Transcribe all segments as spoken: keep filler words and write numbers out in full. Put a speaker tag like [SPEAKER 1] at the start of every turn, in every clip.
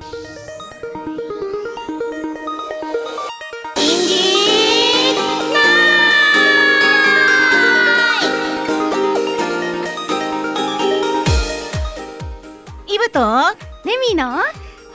[SPEAKER 1] イブと
[SPEAKER 2] レミの
[SPEAKER 1] 放課後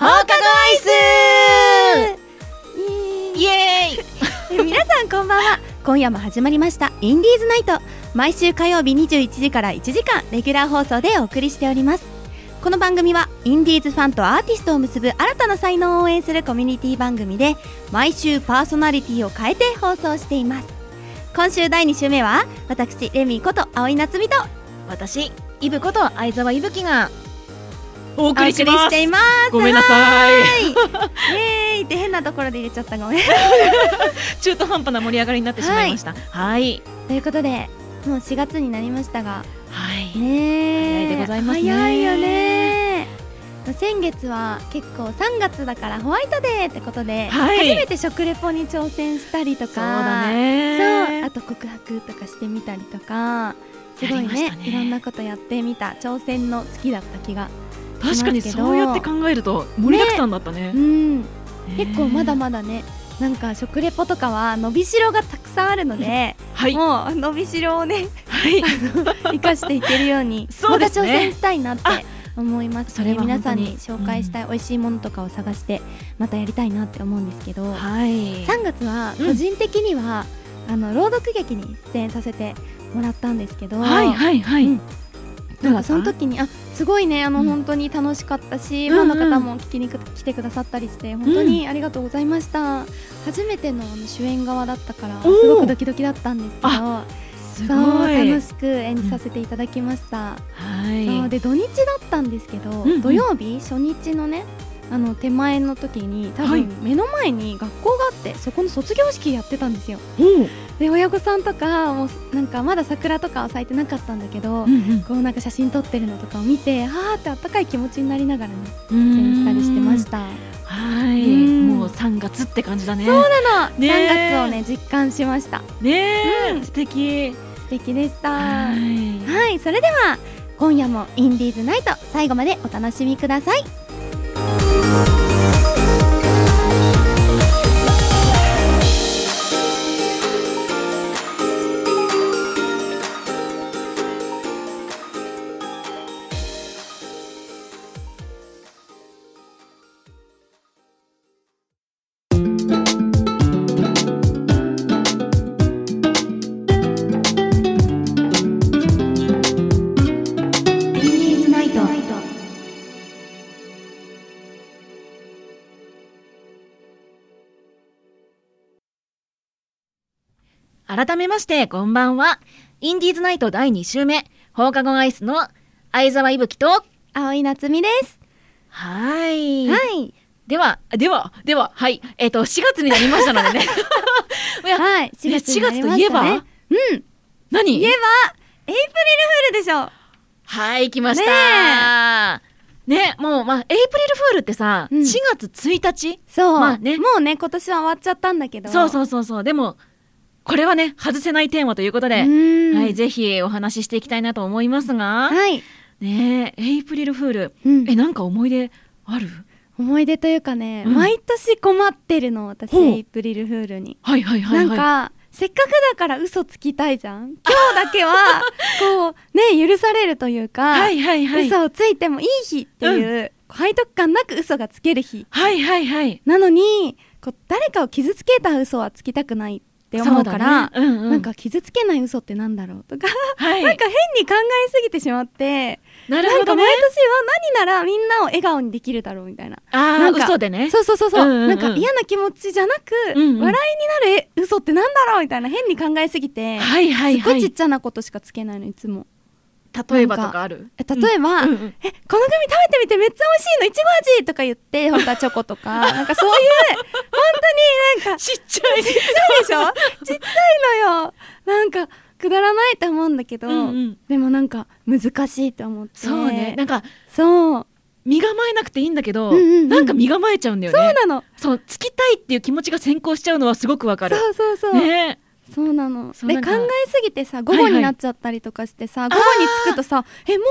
[SPEAKER 1] アイスイエーイ
[SPEAKER 2] 皆さんこんばんは。今夜も始まりましたインディーズナイト。毎週火曜日にじゅういちじからいちじかんレギュラー放送でお送りしております。この番組はインディーズファンとアーティストを結ぶ新たな才能を応援するコミュニティ番組で、毎週パーソナリティを変えて放送しています。今週だいに週目は私レミこと葵夏美と
[SPEAKER 1] 私イブこと相沢いぶきがお
[SPEAKER 2] お送り
[SPEAKER 1] 送りします。
[SPEAKER 2] しています。
[SPEAKER 1] ごめんなさい。
[SPEAKER 2] イエーイって変なところで入れちゃった、ごめん
[SPEAKER 1] 中途半端な盛り上がりになってしまいました。はい。
[SPEAKER 2] ということでもうしがつになりましたが、
[SPEAKER 1] はい。
[SPEAKER 2] ね
[SPEAKER 1] 早いでございますね。
[SPEAKER 2] 早いよね。先月は結構さんがつだからホワイトデーってことで、
[SPEAKER 1] はい、
[SPEAKER 2] 初めて食レポに挑戦したりとか、
[SPEAKER 1] そうだね。
[SPEAKER 2] そう、あと告白とかしてみたりとか、すごい ね,
[SPEAKER 1] ね
[SPEAKER 2] いろんなことやってみた挑戦の月だった気がしますけど、
[SPEAKER 1] 確かにそうやって考えると盛りだくさんだったね。
[SPEAKER 2] ね、うん、
[SPEAKER 1] ね、
[SPEAKER 2] 結構まだまだね、なんか食レポとかは伸びしろがたくさんあるので、
[SPEAKER 1] はい、
[SPEAKER 2] もう伸びしろをね、
[SPEAKER 1] はい、
[SPEAKER 2] 生かしていけるように
[SPEAKER 1] そうですね、
[SPEAKER 2] また挑戦したいなって思います。
[SPEAKER 1] それは
[SPEAKER 2] 皆さんに紹介したい美味しいものとかを探してまたやりたいなって思うんですけど、
[SPEAKER 1] はい、
[SPEAKER 2] さんがつは個人的には、うん、あの朗読劇に出演させてもらったんですけど、
[SPEAKER 1] はいはいはい、うん、
[SPEAKER 2] なんかその時にあすごいね、あの、うん、本当に楽しかったし、ファンの方も聞きに来てくださったりして本当にありがとうございました。うん、初めての主演側だったからすごくドキドキだったんですけど、
[SPEAKER 1] すごい
[SPEAKER 2] そう楽しく演じさせていただきました。うん、
[SPEAKER 1] はい、
[SPEAKER 2] そうで土日だったんですけど、うんうん、土曜日初日のね、あの手前の時に多分目の前に学校があって、はい、そこの卒業式やってたんですよ。
[SPEAKER 1] うん、
[SPEAKER 2] で親御さんとかもなんかまだ桜とかは咲いてなかったんだけど、
[SPEAKER 1] うんうん、
[SPEAKER 2] こうなんか写真撮ってるのとかを見て、あーってあったかい気持ちになりながらね出演したりしてました。
[SPEAKER 1] はい、もうさんがつって感じだね。
[SPEAKER 2] そうなの、ね、さんがつをね実感しました
[SPEAKER 1] ね、うん、素敵
[SPEAKER 2] 素敵でした。
[SPEAKER 1] はい、
[SPEAKER 2] はい、それでは今夜もインディーズナイト最後までお楽しみください。
[SPEAKER 1] 改めましてこんばんは。インディーズナイトだいに週目、放課後アイスの相沢いぶきと
[SPEAKER 2] 葵夏美です。
[SPEAKER 1] はい、
[SPEAKER 2] はい、
[SPEAKER 1] ではではでははいえっ、ー、としがつになりましたのでねいや、はい、しがつになりましたね。しがつといえば、
[SPEAKER 2] うん、何言えばエイプリルフールでしょ。
[SPEAKER 1] はい、来ましたね。ね、もうまあエイプリルフールってさ、うん、しがつついたち、
[SPEAKER 2] そう、
[SPEAKER 1] まあね、
[SPEAKER 2] もうね今年は終わっちゃったんだけど、
[SPEAKER 1] そうそうそうそう、でもこれはね外せないテーマということで、はい、ぜひお話ししていきたいなと思いますが、
[SPEAKER 2] はい、
[SPEAKER 1] ねえ、エイプリルフール、うん、え、なんか思い出ある？
[SPEAKER 2] 思い出というかね、うん、毎年困ってるの私、エイプリルフールに。
[SPEAKER 1] はいはいはいはい。
[SPEAKER 2] なんかせっかくだから嘘つきたいじゃん。今日だけはこうね許されるというか、はいはいはい、嘘をついてもいい日っていう、うん、背徳感なく嘘がつける日、
[SPEAKER 1] はいはいはい、
[SPEAKER 2] なのにこう誰かを傷つけた嘘はつきたくないって思うから、ね、うんうん、なんか傷つけない嘘ってなんだろうとか、はい、なんか変に考えすぎてしまって、
[SPEAKER 1] なるほどね、
[SPEAKER 2] なんか毎年は何ならみんなを笑顔にできるだろうみたいな、
[SPEAKER 1] あー嘘でね、
[SPEAKER 2] そうそうそうそう、うんうんうん、なんか嫌な気持ちじゃなく、うんうん、笑いになる嘘ってなんだろうみたいな変に考えすぎて、はいはいはい、すごいちっちゃなことしかつけないのいつも。
[SPEAKER 1] 例えばとかある？
[SPEAKER 2] え例えば、うんうんうん、えこのグミ食べてみてめっちゃ美味しいのいちご味とか言って、本当はチョコとかなんかそういう本当になんか
[SPEAKER 1] ちっちゃい
[SPEAKER 2] ちっちゃいでしょちっちゃいのよ、なんかくだらないと思うんだけど、うんうん、でもなんか難しいと思って。
[SPEAKER 1] そうね、なんか
[SPEAKER 2] そう
[SPEAKER 1] 身構えなくていいんだけど、うんうんうん、なんか身構えちゃうんだよね。
[SPEAKER 2] そうなの、
[SPEAKER 1] そうつきたいっていう気持ちが先行しちゃうのはすごくわかる。
[SPEAKER 2] そうそうそう、ね、そうなの。で考えすぎてさ午後になっちゃったりとかしてさ、はいはい、午後に着くとさえもうき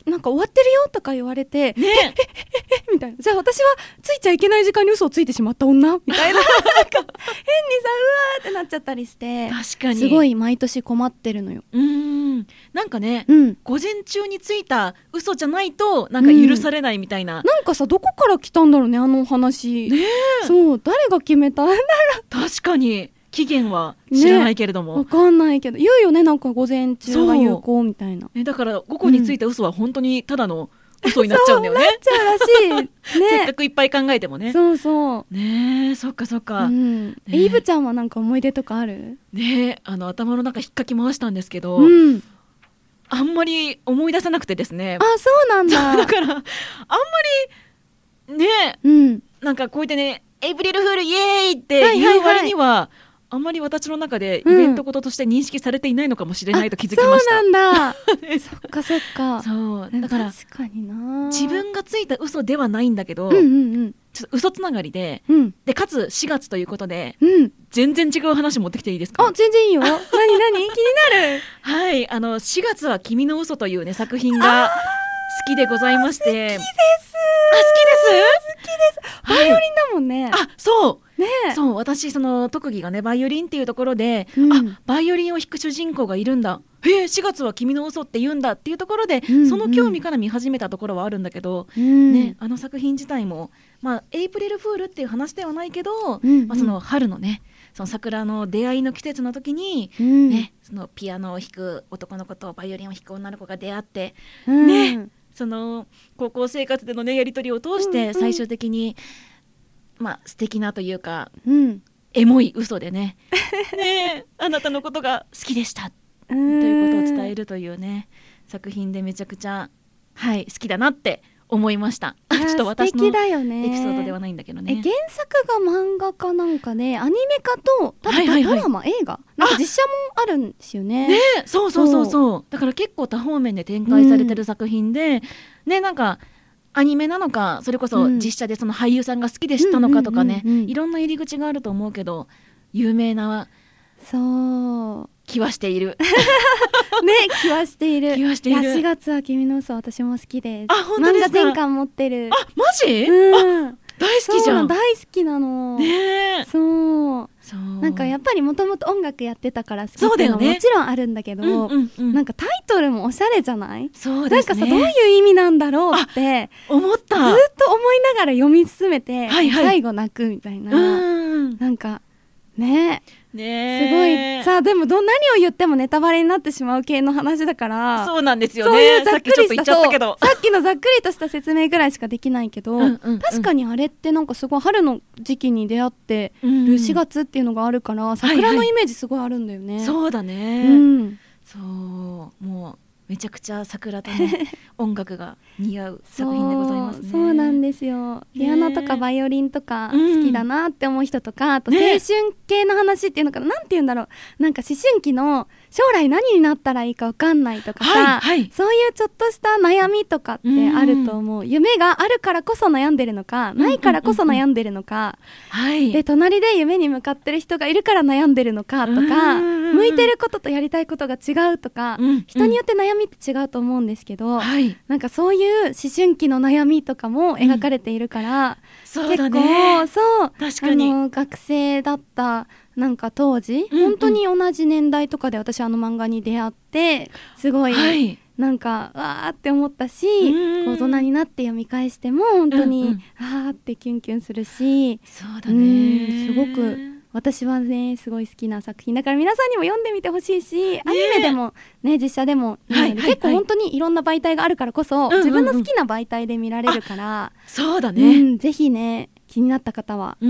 [SPEAKER 2] なんか終わってるよとか言われて、
[SPEAKER 1] ね
[SPEAKER 2] えええええみたいな、じゃあ私はついちゃいけない時間に嘘をついてしまった女みたいななんか変にさうわーってなっちゃったりして、
[SPEAKER 1] 確かに
[SPEAKER 2] すごい毎年困ってるのよ。
[SPEAKER 1] うーんなんかね、
[SPEAKER 2] うん
[SPEAKER 1] 午前中についた嘘じゃないとなんか許されないみたいな、
[SPEAKER 2] なんかさ、どこから来たんだろうね、あの話。
[SPEAKER 1] ねえ
[SPEAKER 2] そう誰が決めたんだろ
[SPEAKER 1] 確かに期限は知らないけれども、
[SPEAKER 2] う、わかんないけど言うよね、なんか午前中が有効みたいな。
[SPEAKER 1] ね、だから午後についた嘘は本当にただの嘘になっちゃうんだよね、
[SPEAKER 2] そうなっちゃうらしいね
[SPEAKER 1] せっかくいっぱい考えてもね。
[SPEAKER 2] そうそう
[SPEAKER 1] ねえそっかそっか、
[SPEAKER 2] うん、
[SPEAKER 1] ね
[SPEAKER 2] イブちゃんはなんか思い出とかある？
[SPEAKER 1] ねえあの頭の中引っかき回したんですけど、
[SPEAKER 2] うん、
[SPEAKER 1] あんまり思い出せなくてですね。
[SPEAKER 2] あ、そうなんだ。
[SPEAKER 1] だからあんまりねえ
[SPEAKER 2] うん
[SPEAKER 1] なんかこうやってねエイプリルフールイエーイって
[SPEAKER 2] はいはいはい
[SPEAKER 1] 言う割には、あんまり私の中でイベントこととして認識されていないのかもしれないと気づきました。
[SPEAKER 2] そうなんだそっかそっか。
[SPEAKER 1] そうだから
[SPEAKER 2] 確かにな、
[SPEAKER 1] 自分がついた嘘ではないんだけど、
[SPEAKER 2] うんうんうん
[SPEAKER 1] ちょっと嘘つながりで、
[SPEAKER 2] うん
[SPEAKER 1] でかつしがつということで
[SPEAKER 2] うん
[SPEAKER 1] 全然違う話持ってきていいですか？
[SPEAKER 2] あ、全然いいよ。何何気になる。
[SPEAKER 1] はいあのしがつは君の嘘というね作品が好きでございまして。好きです。あ、好きです。
[SPEAKER 2] 好きです。バイオリンだもんね。
[SPEAKER 1] あ、そう
[SPEAKER 2] ねえ。
[SPEAKER 1] そう私その特技がねバイオリンっていうところで、
[SPEAKER 2] うん
[SPEAKER 1] あバイオリンを弾く主人公がいるんだ、へえしがつは君の嘘って言うんだっていうところで、
[SPEAKER 2] うんうん、
[SPEAKER 1] その興味から見始めたところはあるんだけど、
[SPEAKER 2] うん
[SPEAKER 1] ね、あの作品自体も、まあ、エイプリルフールっていう話ではないけど、
[SPEAKER 2] うんうん
[SPEAKER 1] まあ、その春のねその桜の出会いの季節の時に、
[SPEAKER 2] うん
[SPEAKER 1] ね、そのピアノを弾く男の子とバイオリンを弾く女の子が出会って、
[SPEAKER 2] うん
[SPEAKER 1] ねその高校生活でのねやり取りを通して最終的に、まあ素敵なというか
[SPEAKER 2] うん
[SPEAKER 1] エモい嘘でねねあなたのことが好きでしたということを伝えるというね作品でめちゃくちゃ、はい、好きだなって思いました。ちょっと私のエピソードではないんだけどね。
[SPEAKER 2] え原作が漫画かなんかでアニメ化と多分
[SPEAKER 1] はいはいはい
[SPEAKER 2] ドラマ、映画なんか実写もあるんですよね。
[SPEAKER 1] ねそうそうそうそうだから結構多方面で展開されてる作品で、うん、ねなんかアニメなのかそれこそ実写でその俳優さんが好きで知ったのかとかね、
[SPEAKER 2] うんうんうんうん、
[SPEAKER 1] いろんな入り口があると思うけど有名な
[SPEAKER 2] そう
[SPEAKER 1] 気はしている
[SPEAKER 2] ね気はしている
[SPEAKER 1] 気はしている。
[SPEAKER 2] いやしがつは君の嘘私も好きです。
[SPEAKER 1] あ本当ですか？
[SPEAKER 2] 漫画全巻持ってる。
[SPEAKER 1] あマジ？
[SPEAKER 2] うん、
[SPEAKER 1] あ大好きじゃん。
[SPEAKER 2] 大好きなの
[SPEAKER 1] ね
[SPEAKER 2] そう
[SPEAKER 1] そう
[SPEAKER 2] なんかやっぱりもともと音楽やってたから好きっていうのももちろんあるんだけど、
[SPEAKER 1] うんうんうん、
[SPEAKER 2] なんかタイトルもおしゃれじゃない？
[SPEAKER 1] そうですね、
[SPEAKER 2] なんかさどういう意味なんだろうって
[SPEAKER 1] 思った
[SPEAKER 2] ずっと思いながら読み進めて、
[SPEAKER 1] はいはい、
[SPEAKER 2] 最後泣くみたいな、
[SPEAKER 1] うん
[SPEAKER 2] なんかね
[SPEAKER 1] ね
[SPEAKER 2] すごいさあでもど何を言ってもネタバレになってしまう系の話だから
[SPEAKER 1] そうなんですよね。
[SPEAKER 2] そういうざっくり
[SPEAKER 1] さっきちょっと言っちゃったけど
[SPEAKER 2] さっきのざっくりとした説明ぐらいしかできないけど、うんうんうん、確かにあれってなんかすごい春の時期に出会ってるしがつっていうのがあるから、うんうん、桜のイメージすごいあるんだよね、はいはい、
[SPEAKER 1] そうだね、
[SPEAKER 2] うん、
[SPEAKER 1] そうもうめちゃくちゃ桜とね音楽が似合う作品でございますね。
[SPEAKER 2] そう、そうなんですよ。ピアノとかバイオリンとか好きだなって思う人とか、うん、あと青春系の話っていうのかな、ね、なんて言うんだろう、なんか思春期の将来何になったらいいか分かんないとかさ、はいはい、そういうちょっとした悩みとかってあると思う、うん、夢があるからこそ悩んでるのか、ないからこそ悩んでるのか、うんうんうん、で隣で夢に向かってる人がいるから悩んでるのかとか、うんうんうん、向いてることとやりたいことが違うとか、うんうん、人によって悩みって違うと思うんですけど、はい、なんかそういう思春期の悩みとかも描かれているから、うん、
[SPEAKER 1] そうだね、
[SPEAKER 2] 結構そう
[SPEAKER 1] 確かに
[SPEAKER 2] あの学生だったなんか当時、うんうん、本当に同じ年代とかで私あの漫画に出会ってすごい、はい、なんかわーって思ったし、大人になって読み返しても本当に、うんうん、あーってキュンキュンするし、
[SPEAKER 1] そうだね、
[SPEAKER 2] すごく私はねすごい好きな作品だから皆さんにも読んでみてほしいし、ね、アニメでもね実写でも、ね、はいはいはい、結構本当にいろんな媒体があるからこそ、うんうんうん、自分の好きな媒体で見られるから、
[SPEAKER 1] そうだね、
[SPEAKER 2] うん、ぜひね気になった方は、うん、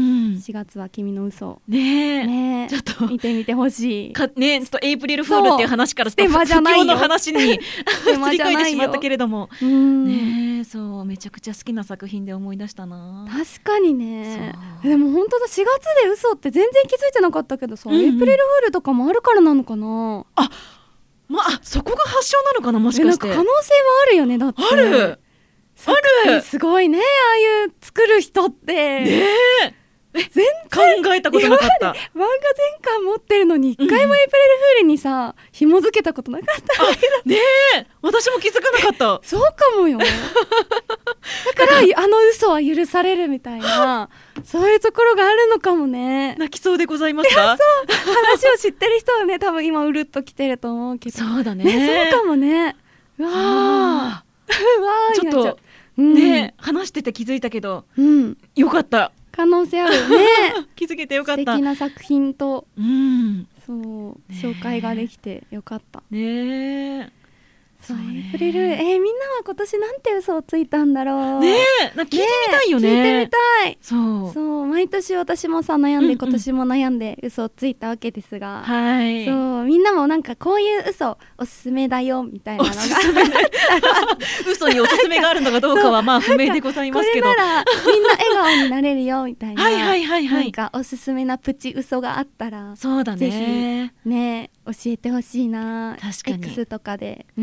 [SPEAKER 2] しがつは君の嘘
[SPEAKER 1] ねえ、
[SPEAKER 2] ねえちょっと見てみてほしい
[SPEAKER 1] かね、ちょっとエイプリルフールっていう話からステマじゃないよ不況の話にすり替えてしまったけれども、うん、ねえそうめちゃくちゃ好きな作品で思い出したな。
[SPEAKER 2] 確かにね。でも本当だしがつで嘘って全然気づいてなかったけどさ、うんうん、エイプリルフールとかもあるからなのかな。
[SPEAKER 1] あ、まあそこが発祥なのかな、もしかして。
[SPEAKER 2] なんか可能性はあるよね。だって
[SPEAKER 1] あるある
[SPEAKER 2] すごいね、ああいう作る人って
[SPEAKER 1] ねえ
[SPEAKER 2] 全然
[SPEAKER 1] 考えたことなかった。
[SPEAKER 2] 漫画全巻持ってるのに一回もエイプリルフールにさ、うん、紐付けたことなかったんだけど。
[SPEAKER 1] ねえ、私も気づかなかった
[SPEAKER 2] そうかもよだからあの嘘は許されるみたいなそういうところがあるのかもね。
[SPEAKER 1] 泣きそうでございますか。
[SPEAKER 2] そう話を知ってる人はね多分今うるっと来てると思うけど。
[SPEAKER 1] そうだね、
[SPEAKER 2] ね、そうかもね。うわーうわー
[SPEAKER 1] ちょっと、うん、ね話してて気づいたけど、うん、よかった。
[SPEAKER 2] 可能性あるね
[SPEAKER 1] 気づけてよかった。
[SPEAKER 2] 素敵な作品と、
[SPEAKER 1] うん、
[SPEAKER 2] そう紹介ができてよかった
[SPEAKER 1] ねえ。
[SPEAKER 2] そうエイプリル、えー、みんなは今年なんて嘘をついたんだろう
[SPEAKER 1] ねえ。なんか聞いてみたいよね。
[SPEAKER 2] 聞いてみたい。
[SPEAKER 1] そう
[SPEAKER 2] そう毎年私もさ悩んで、うんうん、今年も悩んで嘘をついたわけですが、
[SPEAKER 1] はい、
[SPEAKER 2] そうみんなもなんかこういう嘘おすすめだよみたいなのが
[SPEAKER 1] 嘘におすすめがあるのかどうかはまあ不明でございますけど、
[SPEAKER 2] これならみんな笑顔になれるよみたいな
[SPEAKER 1] はいはいはい、はい、
[SPEAKER 2] なんかおすすめなプチ嘘があったら
[SPEAKER 1] そうだね、
[SPEAKER 2] ぜひね教えてほしいな。
[SPEAKER 1] 確かに
[SPEAKER 2] X とかで、うん、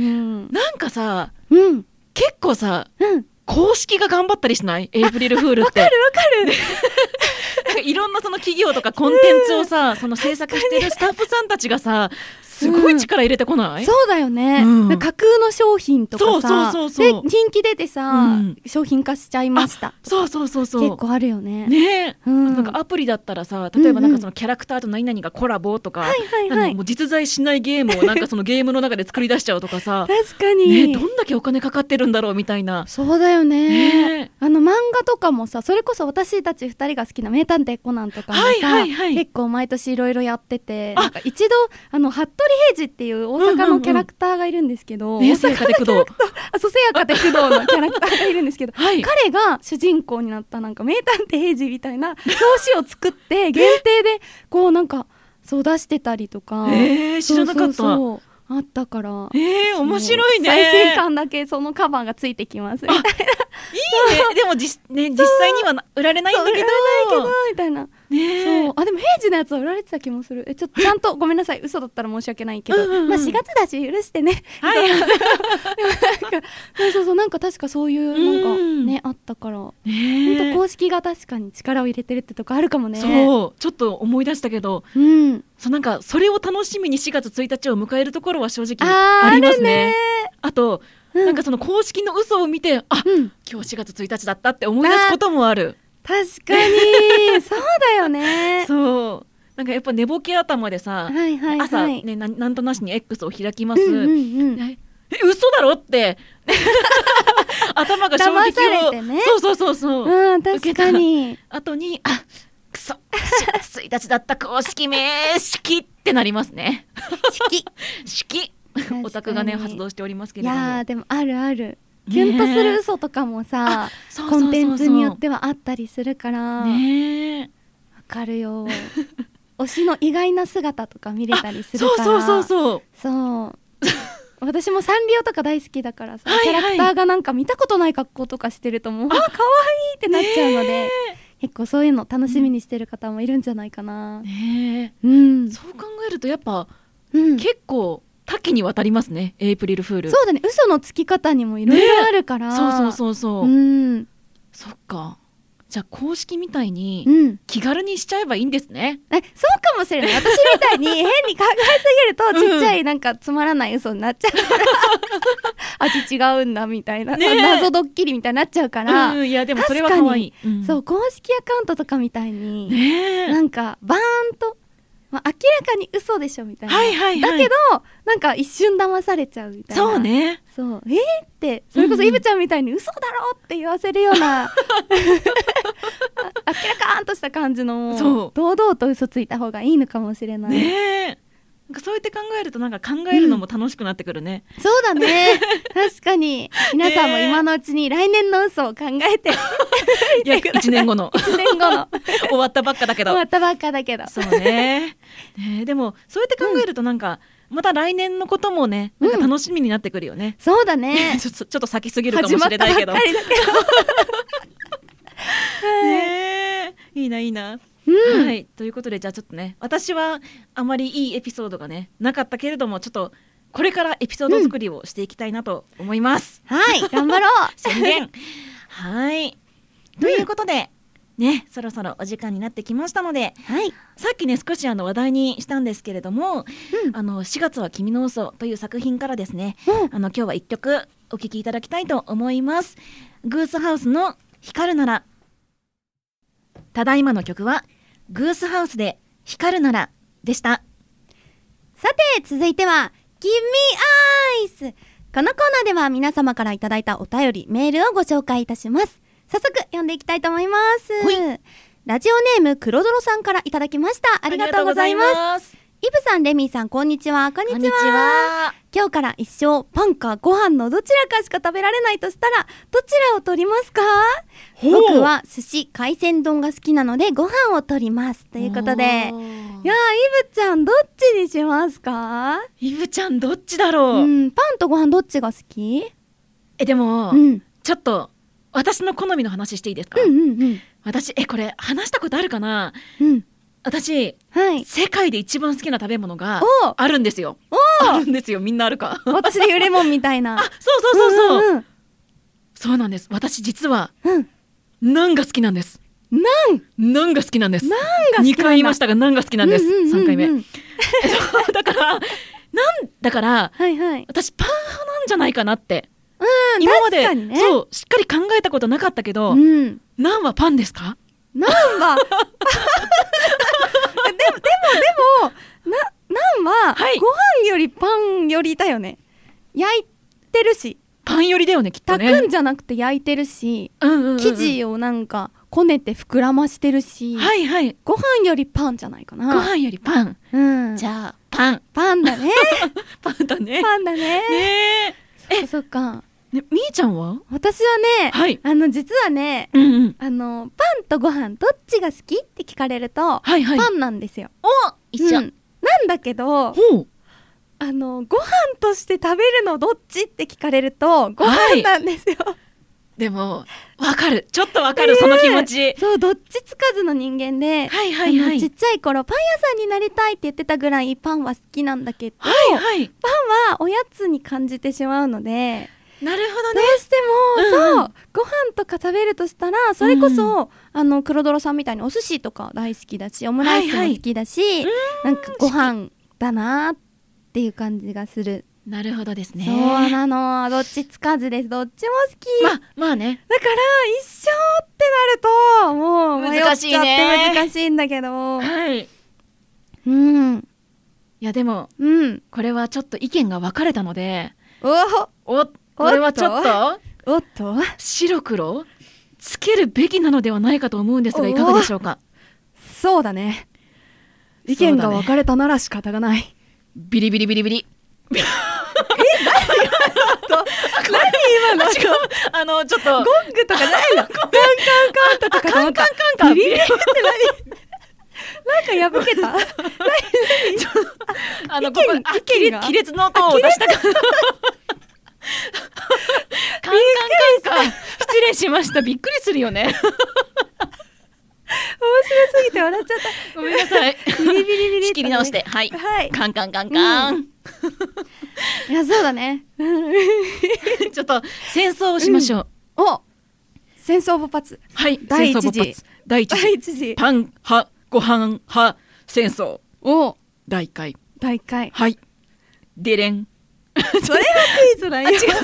[SPEAKER 1] なんかさ、
[SPEAKER 2] うん、
[SPEAKER 1] 結構さ、
[SPEAKER 2] うん、
[SPEAKER 1] 公式が頑張ったりしない？エイプリルフールって。
[SPEAKER 2] わかるわかる
[SPEAKER 1] なんかいろんなその企業とかコンテンツをさ、うん、その制作してるスタッフさんたちがさすごい力入れてこない？
[SPEAKER 2] うん、そうだよね、うん、架空の商品とかさ
[SPEAKER 1] そうそうそうそう
[SPEAKER 2] で人気出てさ、うん、商品化しちゃいました
[SPEAKER 1] そうそうそうそう
[SPEAKER 2] 結構あるよね。
[SPEAKER 1] ね、
[SPEAKER 2] うん、
[SPEAKER 1] なんかアプリだったらさ例えばなんかそのキャラクターと何々がコラボとか、
[SPEAKER 2] うん、
[SPEAKER 1] あのもう実在しないゲームをなんかそのゲームの中で作り出しちゃうとかさ
[SPEAKER 2] 確かに、
[SPEAKER 1] ね、どんだけお金かかってるんだろうみたいな。
[SPEAKER 2] そうだよ ね,
[SPEAKER 1] ね
[SPEAKER 2] あの漫画とかもさそれこそ私たちふたりが好きな名探偵コナンとかもさ、はいはいはい、結構毎年いろいろやっててなんか一度あの服部平次っていう大阪のキャラクターがいるんですけど、
[SPEAKER 1] うんうんうん、せやかで工藤
[SPEAKER 2] あそうせやかで工藤のキャラクターがいるんですけど、
[SPEAKER 1] はい、
[SPEAKER 2] 彼が主人公になったなんか名探偵平次みたいな表紙を作って限定でこうなんかそう出してたりとか
[SPEAKER 1] えー、知らなかった。
[SPEAKER 2] そうそうそうあったから
[SPEAKER 1] えー、面白いね。
[SPEAKER 2] 最先端だけそのカバーがついてきますみたいな。い
[SPEAKER 1] いね。でもじ、ね、実際には売られないんだけど
[SPEAKER 2] 売られないけどみたいな、ね、そうあでも平時のやつは売られてた気もする。えちょっとちゃんとごめんなさい嘘だったら申し訳ないけどうんうん、うん、まあしがつだし許してね。はいそうそうそうなんか確かそういうなんかね、うん、あったから本当公式が確かに力を入れてるってとこあるかもね。
[SPEAKER 1] そうちょっと思い出したけど、
[SPEAKER 2] うん、
[SPEAKER 1] そうなんかそれを楽しみにしがつついたちを迎えるところは正直ありますね。 あ, あと、うん、なんかその公式の嘘を見てあ、うん、今日しがつついたちだったって思い出すこともある。
[SPEAKER 2] 確かにそうだよね
[SPEAKER 1] そうなんかやっぱ寝ぼけ頭でさ、
[SPEAKER 2] はいはいはい、
[SPEAKER 1] 朝、ね、な, なんとなしに X を開きます、うんうんうん、え嘘だろって頭が衝撃を
[SPEAKER 2] 騙されてね。
[SPEAKER 1] そうそうそうそう、
[SPEAKER 2] うん、確かに
[SPEAKER 1] 後にあくそしがつついたちだった公式名式ってなりますね
[SPEAKER 2] 式
[SPEAKER 1] 式オタクがね発動しておりますけれども。
[SPEAKER 2] いやでもあるあるキュンとする嘘とかもさ、ね、コンテンツによってはあったりするからねわかるよ推しの意外な姿とか見れたりするから
[SPEAKER 1] そうそうそうそう
[SPEAKER 2] そう私もサンリオとか大好きだからさ、はいはい、キャラクターがなんか見たことない格好とかしてるともうあ可愛いってなっちゃうので結構そういうの楽しみにしてる方もいるんじゃないかな、
[SPEAKER 1] ね
[SPEAKER 2] うん、
[SPEAKER 1] そう考えるとやっぱ、
[SPEAKER 2] うん、
[SPEAKER 1] 結構多岐にわたりますねエイプリルフール。
[SPEAKER 2] そうだね嘘のつき方にもいろいろあるから、
[SPEAKER 1] ね、そうそうそうそう、うん、そっかじゃあ公式みたいに気軽にしちゃえばいいんですね、
[SPEAKER 2] うん、えそうかもしれない。私みたいに変に考えすぎるとちっちゃいなんかつまらない嘘になっちゃうから、うん、味違うんだみたいな、ね、謎ドッキリみたいになっちゃうから、
[SPEAKER 1] うん、いやでもそれは可愛い、
[SPEAKER 2] うん、そう公式アカウントとかみたいに、
[SPEAKER 1] ね、
[SPEAKER 2] なんかバーンとまあ、明らかに嘘でしょみたいな、
[SPEAKER 1] はいはいはい、
[SPEAKER 2] だけどなんか一瞬騙されちゃうみたいな。
[SPEAKER 1] そうね
[SPEAKER 2] そうえー、ってそれこそイブちゃんみたいに嘘だろって言わせるような、うん、明らかんとした感じのそう堂々と嘘ついた方がいいのかもしれない
[SPEAKER 1] ね。なんかそうやって考えるとなんか考えるのも楽しくなってくるね、
[SPEAKER 2] うん、そうだね確かに皆さんも今のうちに来年の嘘を考えて
[SPEAKER 1] いやいちねんごの
[SPEAKER 2] いちねんごの
[SPEAKER 1] 終わったばっかだけど
[SPEAKER 2] 終わったばっかだけど
[SPEAKER 1] そうねねでもそうやって考えるとなんか、うん、また来年のこともねなんか楽しみになってくるよね、
[SPEAKER 2] うん、そうだね
[SPEAKER 1] ちょっとちょっと先すぎるかもしれないけど
[SPEAKER 2] 始まったばっかりだけど
[SPEAKER 1] ねいいないいな
[SPEAKER 2] うん、
[SPEAKER 1] はい、ということでじゃあちょっとね私はあまりいいエピソードがねなかったけれどもちょっとこれからエピソード作りをしていきたいなと思います、
[SPEAKER 2] うん、はい頑張ろう
[SPEAKER 1] 宣言はいということで、 ね、そろそろお時間になってきましたので、
[SPEAKER 2] はい、
[SPEAKER 1] さっきね少しあの話題にしたんですけれども、
[SPEAKER 2] うん、
[SPEAKER 1] あのしがつは君の嘘という作品からですね、
[SPEAKER 2] うん、
[SPEAKER 1] あの今日はいっきょくお聴きいただきたいと思います。グースハウスの光るなら。ただいまの曲はグースハウスで光るならでした。
[SPEAKER 2] さて続いては Give me eyes。 このコーナーでは皆様からいただいたお便りメールをご紹介いたします。早速読んでいきたいと思います。ラジオネーム黒泥さんからいただきました。ありがとうございます。イブさん、レミーさん、こんにちは。こんにちは。
[SPEAKER 1] こんにちは。
[SPEAKER 2] 今日から一生パンかご飯のどちらかしか食べられないとしたらどちらを取りますか？僕は寿司海鮮丼が好きなのでご飯を取りますということで、いやー、イブちゃんどっちにしますか？
[SPEAKER 1] イブちゃんどっちだろう、
[SPEAKER 2] うん、パンとご飯どっちが好き？
[SPEAKER 1] えでも、
[SPEAKER 2] うん、
[SPEAKER 1] ちょっと私の好みの話していいですか？
[SPEAKER 2] うんうんうん、
[SPEAKER 1] 私えこれ話したことあるかな、
[SPEAKER 2] うん、
[SPEAKER 1] 私、はい、世界で一番好きな食べ物があるんですよ。あるんですよ。みんなあるか
[SPEAKER 2] 私で言うレモンみたいな。
[SPEAKER 1] あ、そうそうそうそう、うんうん、そうなんです。私実は、うん、ナンが好きなんです。
[SPEAKER 2] ナン
[SPEAKER 1] ナンが好きなんです。
[SPEAKER 2] ナンが好きなんだ。
[SPEAKER 1] にかい言いましたがナンが好きなんです、うんうんうんうん、さんかいめだからナンだから、はいはい、私パン派なんじゃないかなって、うん、今まで、ね、そうしっかり考えたことなかったけど、うん、ナンはパンですか？
[SPEAKER 2] ナンはでもでもでもなナンは、はい、ご飯よりパンよりだよね。焼いてるし
[SPEAKER 1] パンよりだよねきっとね。
[SPEAKER 2] 炊くんじゃなくて焼いてるし、うんうんうんうん、生地をなんかこねて膨らましてるし、
[SPEAKER 1] はいはい、
[SPEAKER 2] ご飯よりパンじゃないかな。
[SPEAKER 1] ご飯よりパン、うん、じゃあパン
[SPEAKER 2] パンだね
[SPEAKER 1] パンだね
[SPEAKER 2] パンだね
[SPEAKER 1] ね
[SPEAKER 2] え。そっかそっか。
[SPEAKER 1] ね、みーちゃんは？
[SPEAKER 2] 私はね、はい、あの実はね、うんうん、あのパンとご飯どっちが好きって聞かれると、はいはい、パンなんですよ。
[SPEAKER 1] お一緒、うん、
[SPEAKER 2] なんだけど、あのご飯として食べるのどっちって聞かれるとご飯なんですよ、はい、
[SPEAKER 1] でもわかる、ちょっとわかる、えー、その気持ち。
[SPEAKER 2] そう、どっちつかずの人間で、はいはいはい、あのちっちゃい頃パン屋さんになりたいって言ってたぐらいパンは好きなんだけど、はいはい、パンはおやつに感じてしまうので、
[SPEAKER 1] なるほどね、
[SPEAKER 2] どうしても、うん、そうご飯とか食べるとしたらそれこそ、うん、あの黒泥さんみたいにお寿司とか大好きだしオムライスも好きだし、はいはい、なんかご飯だなっていう感じがする。
[SPEAKER 1] なるほどですね。
[SPEAKER 2] そうなの、どっちつかずです。どっちも好き。
[SPEAKER 1] まあまあね。
[SPEAKER 2] だから一緒ってなるともう迷っちゃって難しいんだけど、
[SPEAKER 1] はい、
[SPEAKER 2] うん、
[SPEAKER 1] いやでも、うん、これはちょっと意見が分かれたので、おおこれはちょっと
[SPEAKER 2] おっと
[SPEAKER 1] 白黒つけるべきなのではないかと思うんですがいかがでしょうか？
[SPEAKER 2] そうだね、意見が分かれたなら仕方がない、ね、
[SPEAKER 1] ビリビリビリビリえ
[SPEAKER 2] 何今の
[SPEAKER 1] 違う、あのちょっと
[SPEAKER 2] ゴングとかじゃないのカンカンカンとかかと思った。
[SPEAKER 1] カンカンカンカン
[SPEAKER 2] ビリビリって何なんか破けた
[SPEAKER 1] あのここ亀裂の音を出したからカンカンカンカン失礼しました。びっくりするよね面白
[SPEAKER 2] すぎて笑っちゃった。
[SPEAKER 1] ごめんなさい
[SPEAKER 2] ビリビリビリ
[SPEAKER 1] 仕切り直して、はい、はい、カンカンカンカン、うん、
[SPEAKER 2] いやそうだね
[SPEAKER 1] ちょっと戦争をしましょう、
[SPEAKER 2] うん、お戦争勃発、
[SPEAKER 1] はい、第一次第一次, 一次パン派ご飯派戦争
[SPEAKER 2] お
[SPEAKER 1] だいいっかい
[SPEAKER 2] だいいっかい、
[SPEAKER 1] はいデレン
[SPEAKER 2] それはクイズだよ。違うそれは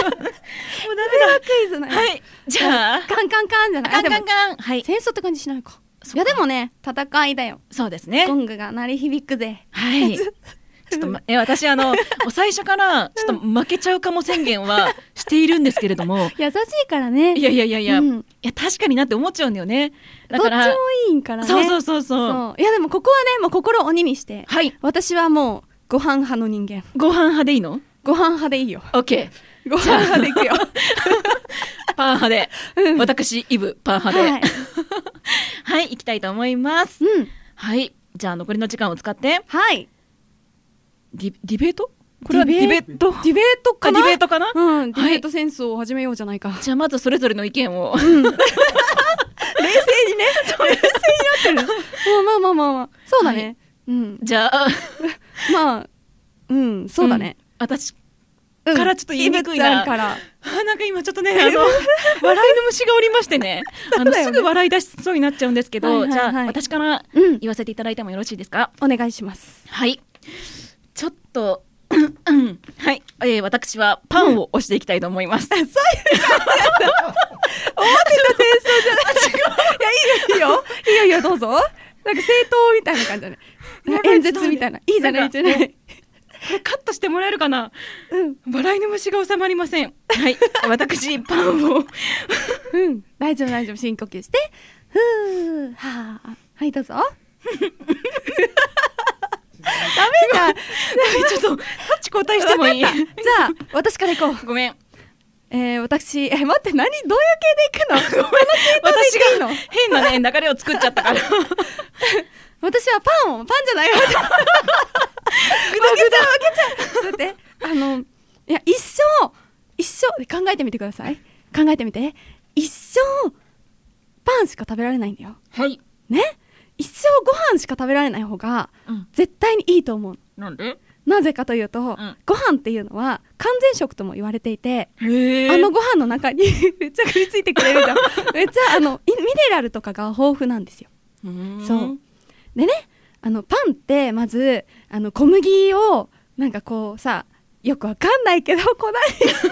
[SPEAKER 2] クイズだよ。
[SPEAKER 1] はい、じゃあ
[SPEAKER 2] カンカンカンじゃない、
[SPEAKER 1] カンカンカン、はい、
[SPEAKER 2] 戦争って感じしないか。いやでもね戦いだよ。
[SPEAKER 1] そうですね、
[SPEAKER 2] ゴングが鳴り響くぜ。
[SPEAKER 1] はいちょっと、ま、え私あの最初からちょっと負けちゃうかも宣言はしているんですけれども
[SPEAKER 2] 優しいからね。
[SPEAKER 1] いやいやいやいや、うん、いや確かになって思っちゃうんだよね。だから
[SPEAKER 2] どっちもいいんからね。
[SPEAKER 1] そうそうそうそうそう。
[SPEAKER 2] いやでもここはねもう心を鬼にして、はい、私はもうご飯派の人間。
[SPEAKER 1] ご飯派でいいの？
[SPEAKER 2] ご飯派でいいよ。
[SPEAKER 1] オッケ
[SPEAKER 2] ー。ご飯派でいくよ。
[SPEAKER 1] パン派で、うん、私イブパン派で、はい、はい、行きたいと思います。うん、はい、じゃあ残りの時間を使って、
[SPEAKER 2] はい。
[SPEAKER 1] ディ、ディベート？これはディベート？
[SPEAKER 2] ディベートかな？
[SPEAKER 1] ディベートかな？
[SPEAKER 2] うん、ディベート戦争を始めようじゃないか。はい、
[SPEAKER 1] じゃあまずそれぞれの意見を。うん、冷静にね。
[SPEAKER 2] 冷静になってる。まあまあまあまあ、そうだね。はい、うん。
[SPEAKER 1] じゃあ
[SPEAKER 2] まあ。うん、そうだね、
[SPEAKER 1] うん、私からちょっと言いにくいな、
[SPEAKER 2] うん、から
[SPEAKER 1] あなんか今ちょっとねあの笑いの虫がおりましてねあのすぐ笑い出しそうになっちゃうんですけど、はいはいはい、じゃあ私から言わせていただいてもよろしいですか、
[SPEAKER 2] うん、お願いします。
[SPEAKER 1] はい、ちょっとはい、えー、私はパンを押していきたいと思います、うん、そういう感じだった思ってた戦争じゃないいやいいよいいよいいよいいよどうぞ。なんか政党みたいな感じだね演説みたいな。いいじゃないいいじゃない。これカットしてもらえるかな、うん、笑いの虫が収まりません。はい私パンをうん大丈夫大丈夫深呼吸してふーはーはいどうぞダメだちょっとタッチ交代してもいいじゃあ私から行こう。ごめん、えー、私え待って何どういう系で行くのこの系統でいいの。私が変なね流れを作っちゃったから私はパンをパンじゃないよ負けちゃう負けちゃう。だってあのいや一生一生考えてみてください。考えてみて一生パンしか食べられないんだよ。はいね。一生ご飯しか食べられない方が絶対にいいと思う。なんで？なぜかというと、うん、ご飯っていうのは完全食とも言われていて、あのご飯の中にめっちゃ食いついてくれるじゃんめっちゃあのミネラルとかが豊富なんですよ。うそうでね、あのパンってまずあの小麦をなんかこうさよくわかんないけど粉にして粉にして、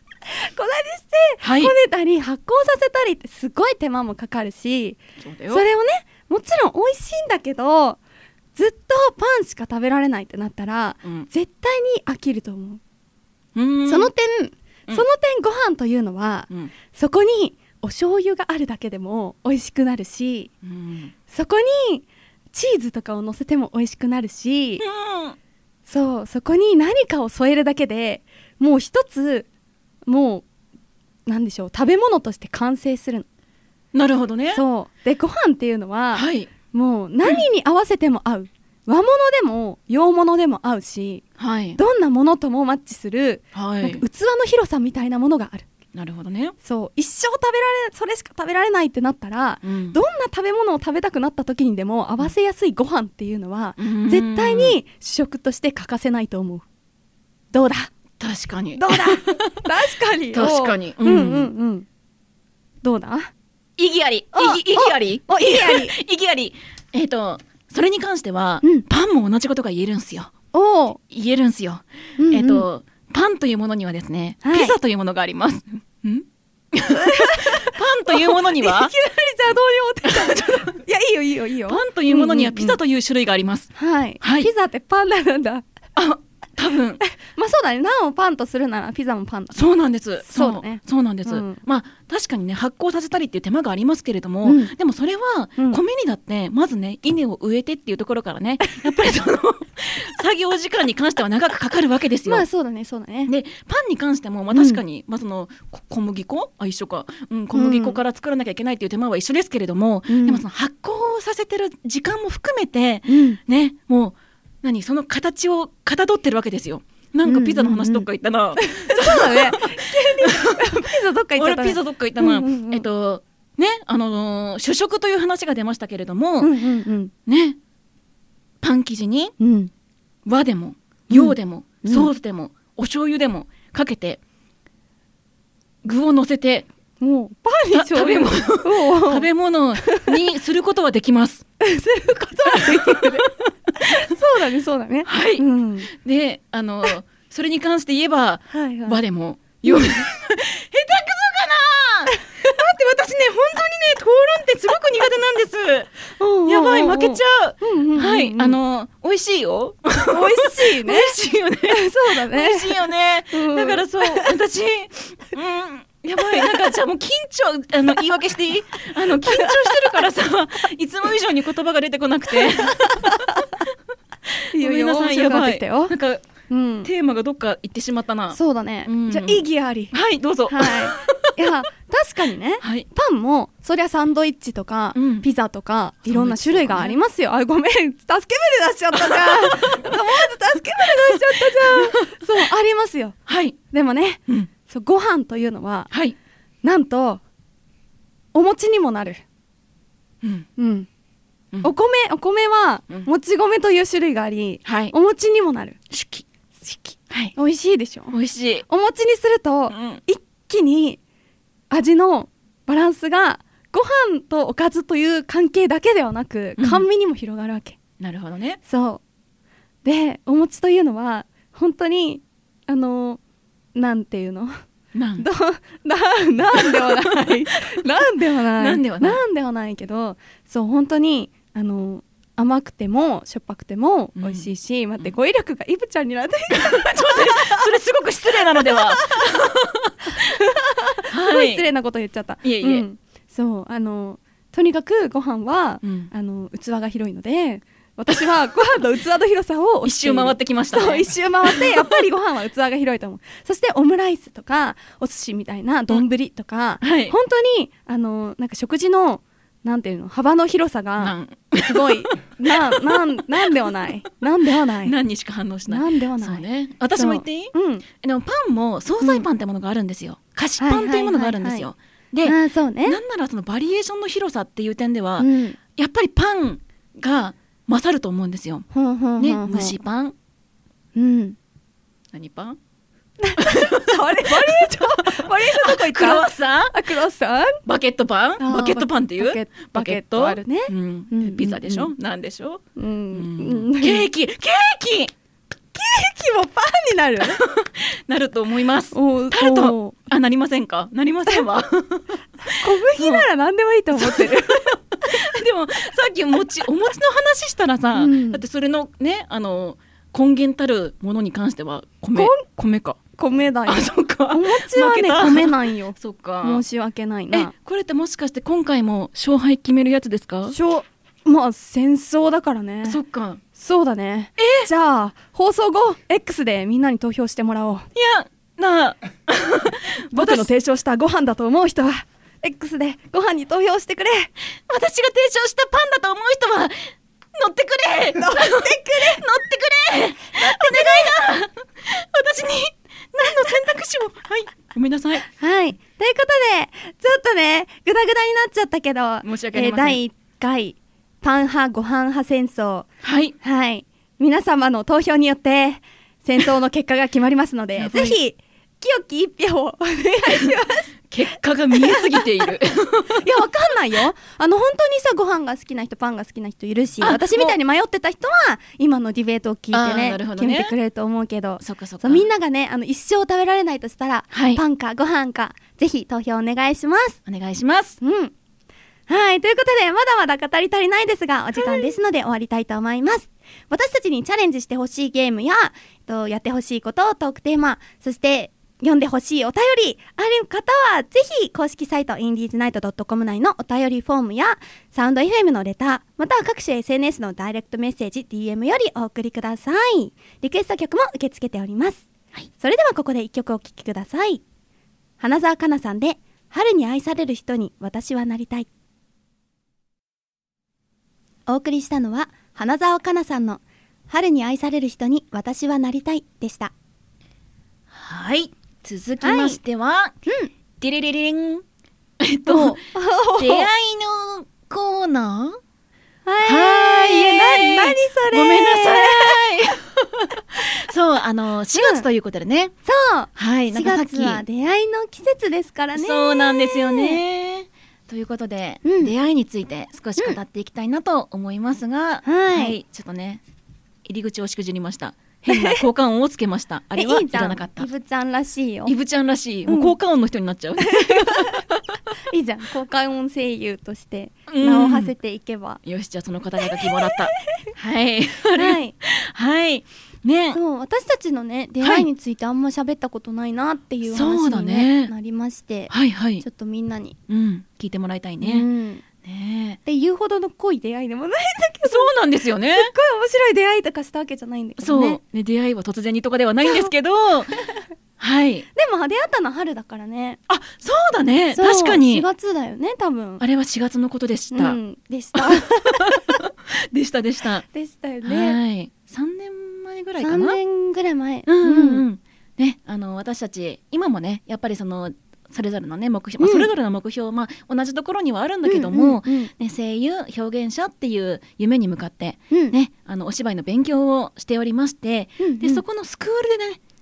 [SPEAKER 1] はい、こねたり発酵させたりってすごい手間もかかるし、 そ, それをねもちろん美味しいんだけどずっとパンしか食べられないってなったら、うん、絶対に飽きると思う。うーんその点、うん、その点ご飯というのは、うん、そこにお醤油があるだけでも美味しくなるし、うん、そこにチーズとかを乗せても美味しくなるし、うん、そうそこに何かを添えるだけでもう一つもうなんでしょう食べ物として完成するの。なるほどね。そうでご飯っていうのは、はい、もう何に合わせても合う、うん、和物でも洋物でも合うし、はい、どんなものともマッチする、はい、なんか器の広さみたいなものがある。なるほどね。そう一生食べられそれしか食べられないってなったら、うん、どんな食べ物を食べたくなった時にでも合わせやすいご飯っていうのは、うん、絶対に主食として欠かせないと思う。どうだ。確かにどうだ確かに確かに、うんうんうん、どうだ。意義あり意義あり意義あり意義ありえっとそれに関しては、うん、パンも同じことが言えるんすよ。お言えるんすよ、うんうん、えっとパンというものにはですね、はい、ピザというものがあります。んパンというものにはいきなりじゃあどうにもっていやいいよいいよいいよ。パンというものにはピザという種類があります、うんうんうん、はい、はい、ピザってパンなんだ。あ多分まあそうだね。ナンをパンとするならピザもパンだ、ね、そうなんです。そうだね。そうなんです、うん、まあ確かにね発酵させたりっていう手間がありますけれども、うん、でもそれは米にだってまずね稲を植えてっていうところからねやっぱりその作業時間に関しては長くかかるわけですよ。まあそうだねそうだね。でパンに関してもまあ確かに、うん、まあ、その小麦粉あ一緒か、うん、小麦粉から作らなきゃいけないっていう手間は一緒ですけれども、うん、でもその発酵させてる時間も含めて、うん、ねもう何その形をかたどってるわけですよ。なんかピザの話どっか行ったな、うんうんうん、そうだね急にピザどっか行っちゃった、ね、俺ピザどっか行ったな、うんうんうん、えっとねあのー、主食という話が出ましたけれども、うんうんうん、ねパン生地に、うん、和でも洋でも、うん、ソースでもお醤油でもかけて具を乗せてもうパンに食べ物食べ物にすることはできますすることはできるそうだねそうだねはい、うん、であのそれに関して言えばはい、はい、和でも洋でも下手くそかな待って私ね本当にね討論ってすごく苦手なんですやばい負けちゃう、うんうんうんうん、はいあの美味しいよ美味しいね美味しいよねそうだね美味しいよね、うん、だからそう私うんやばいなんかじゃあもう緊張あの言い訳していいあの緊張してるからさいつも以上に言葉が出てこなくてごめんなさいやばいなんか、うん、テーマがどっか行ってしまったな。そうだね、うん、じゃあ意義ありはいどうぞ、はい、いや確かにね、はい、パンもそりゃサンドイッチとか、うん、ピザとかいろんな種類がありますよ、ね、あごめん助け舟出しちゃったじゃん思わず助け舟出しちゃったじゃんそうありますよ。はいでもね、うんそうご飯というのは、はい、なんとお餅にもなる、うんうんうん、お米お米は、うん、もち米という種類があり、はい、お餅にもなる。しきしきはい、
[SPEAKER 2] 美味しいでしょ。
[SPEAKER 1] 美味しい。
[SPEAKER 2] お餅にすると、うん、一気に味のバランスがご飯とおかずという関係だけではなく、うん、甘味にも広がるわけ。
[SPEAKER 1] なるほどね。
[SPEAKER 2] そうで、お餅というのは本当にあのなんていうの
[SPEAKER 1] なん
[SPEAKER 2] どななんではないなんではない
[SPEAKER 1] なんではない
[SPEAKER 2] なんではないけど、そう本当にあの甘くてもしょっぱくても美味しいし、うん、待って、語彙力がイブちゃんになって
[SPEAKER 1] それすごく失礼なのでは
[SPEAKER 2] すごい失礼なこと言っちゃった。
[SPEAKER 1] いえいえ、
[SPEAKER 2] うん、そうあのとにかくご飯は、うん、あの器が広いので、私はご飯と器の広さを
[SPEAKER 1] 一周回ってきましたね。
[SPEAKER 2] そう一周回ってやっぱりご飯は器が広いと思う。そしてオムライスとかお寿司みたいな丼とか、うんはい、本当にあのなんか食事のなんていうの幅の広さがすごいななんなんではないなんではない
[SPEAKER 1] 何にしか反応しない。
[SPEAKER 2] なんではない。
[SPEAKER 1] そうね。私も言っていい？うん、でもパンも惣菜パンってものがあるんですよ。うん、菓子パンっていうものがあるんですよ。で、
[SPEAKER 2] あ、そうね、
[SPEAKER 1] なんならそのバリエーションの広さっていう点では、うん、やっぱりパンが勝ると思うんですよ。
[SPEAKER 2] ほうほうほうほう
[SPEAKER 1] ね、蒸しパン、
[SPEAKER 2] うん、
[SPEAKER 1] 何パン
[SPEAKER 2] あれバリエーションバリエーションどこ行った？
[SPEAKER 1] クロワッサン、
[SPEAKER 2] あクロワッサン、
[SPEAKER 1] バケットパン、バケットパンっていうバケット、
[SPEAKER 2] バケットあるね、
[SPEAKER 1] うんうん、ピザでしょ、うん、なんでしょ、
[SPEAKER 2] うん
[SPEAKER 1] うん、ケーキケーキ
[SPEAKER 2] ケーキもパンになる
[SPEAKER 1] なると思います。タルト、あ、なりませんか？なりませんわ小
[SPEAKER 2] 麦なら何でもいいと思ってる
[SPEAKER 1] でもさっきお餅、お餅の話したらさ、うん、だってそれのね、あの根源たるものに関しては米、米か
[SPEAKER 2] 米だよ。
[SPEAKER 1] あ、そっか。
[SPEAKER 2] お餅はね米なんよ。
[SPEAKER 1] そっか。
[SPEAKER 2] 申し訳ないな。
[SPEAKER 1] え、これってもしかして今回も勝敗決めるやつですか？
[SPEAKER 2] 勝まあ戦争だからね。
[SPEAKER 1] そっか。
[SPEAKER 2] そうだね。
[SPEAKER 1] え、
[SPEAKER 2] じゃあ放送後 X でみんなに投票してもらおう。い
[SPEAKER 1] やなあ
[SPEAKER 2] 僕の提唱したご飯だと思う人は X でご飯に投票してくれ。
[SPEAKER 1] 私が提唱したパンだと思う人は乗ってくれ乗ってくれ乗ってくれお願いだ私に何の選択肢を。はい、ごめんなさい。
[SPEAKER 2] はい、ということでちょっとねグダグダになっちゃったけど、
[SPEAKER 1] 申し訳ありません。
[SPEAKER 2] だいいっかいパン派ご飯派戦争、
[SPEAKER 1] はい
[SPEAKER 2] はい、皆様の投票によって戦争の結果が決まりますのでぜひ清き一票をお願いします
[SPEAKER 1] 結果が見えすぎているい
[SPEAKER 2] やわかんないよ。あの本当にさご飯が好きな人パンが好きな人いるし、私みたいに迷ってた人は今のディベートを聞いて ね, ね決めてくれると思うけど、
[SPEAKER 1] そっかそっか、
[SPEAKER 2] そうみんながねあの一生食べられないとしたら、はい、パンかご飯かぜひ投票お願いします。
[SPEAKER 1] お願いします。
[SPEAKER 2] うん、はい、ということでまだまだ語り足りないですがお時間ですので終わりたいと思います。私たちにチャレンジしてほしいゲームや、えっと、やってほしいこと、トークテーマ、そして読んでほしいお便りある方はぜひ公式サイト インディーズナイトドットコム 内のお便りフォームやサウンド エフエム のレター、または各種 エスエヌエス のダイレクトメッセージ ディーエム よりお送りください。リクエスト曲も受け付けております、はい、それではここでいっきょくお聴きください。花澤香菜さんで春に愛される人に私はなりたい。お送りしたのは花澤香菜さんの春に愛される人に私はなりたいでした。
[SPEAKER 1] はい、続きましては、はい、うん、ディリリリンえっと出会いのコーナー。
[SPEAKER 2] はい、な、何それ。
[SPEAKER 1] ごめんなさいそう、あのしがつということでね、うん、
[SPEAKER 2] そう、はい、なんかさっきしがつは出会いの季節ですからね。
[SPEAKER 1] そうなんですよね。ということで、うん、出会いについて少し語っていきたいなと思いますが、うん、はい、はい、ちょっとね入り口をしくじりました。変な効果音をつけましたあれはいらなかった。
[SPEAKER 2] イブちゃんらしいよ。
[SPEAKER 1] イブちゃんらしい、もう効果音の人になっちゃう、うん、
[SPEAKER 2] いいじゃん、効果音声優として名を馳せていけば、
[SPEAKER 1] うん、よし、じゃあその肩書きもらったはいはいはいね、
[SPEAKER 2] そう私たちのね出会いについてあんま喋ったことないなっていう話に、ね、ねなりまして、
[SPEAKER 1] はいはい、
[SPEAKER 2] ちょっとみんなに、
[SPEAKER 1] うん、聞いてもらいたいね、うんね、
[SPEAKER 2] っていうほどの濃い出会いでもないんだけど、
[SPEAKER 1] そうなんですよね。
[SPEAKER 2] すっごい面白い出会いとかしたわけじゃないんだけどね。
[SPEAKER 1] そうね、出会いは突然にとかではないんですけどはい、
[SPEAKER 2] でも出会ったのは春だからね。
[SPEAKER 1] あ、そうだね、確かに
[SPEAKER 2] しがつだよね多分。
[SPEAKER 1] あれはしがつのことでした、うん、
[SPEAKER 2] でした
[SPEAKER 1] でしたでした
[SPEAKER 2] でしたよね。
[SPEAKER 1] はい、さんねんまえぐらいかな。
[SPEAKER 2] さんねんぐらい前、
[SPEAKER 1] うんうんうん、うん、ね、あの私たち今もねやっぱりそのそれぞれのね目標、まあ、それぞれの目標、まあ、同じところにはあるんだけども、うんうんうん、ね、声優表現者っていう夢に向かって、うん、ね、あのお芝居の勉強をしておりまして、うんうん、でそこのスクールでね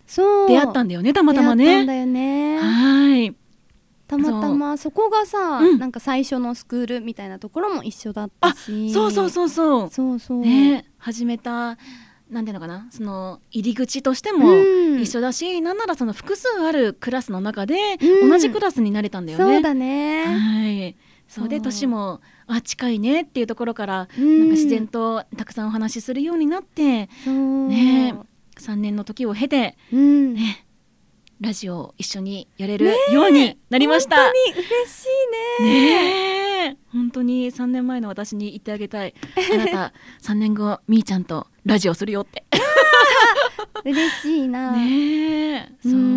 [SPEAKER 2] そう
[SPEAKER 1] 出会ったんだよね、たまたまね。
[SPEAKER 2] 出会ったんだよね。
[SPEAKER 1] はい
[SPEAKER 2] たまたま そ, そこがさ、
[SPEAKER 1] うん、
[SPEAKER 2] なんか最初のスクールみたいなところも一緒だったし。
[SPEAKER 1] あ、そうそうそうそう
[SPEAKER 2] そうそう、
[SPEAKER 1] ね、始めたなんていうのかな、その入り口としても一緒だし、うん、なんならその複数あるクラスの中で同じクラスになれたんだよね、
[SPEAKER 2] うん、そうだね、
[SPEAKER 1] はい、そうで年もあ近いねっていうところから、うん、なんか自然とたくさんお話しするようになって、ね、さんねんの時を経て、うんね、ラジオを一緒にやれるようになりました。
[SPEAKER 2] 本当に嬉しいね。
[SPEAKER 1] ね、本当にさんねんまえの私に言ってあげたい。あなたさんねんごみーちゃんとラジオするよって
[SPEAKER 2] 嬉しいな。
[SPEAKER 1] ね、そう、うん、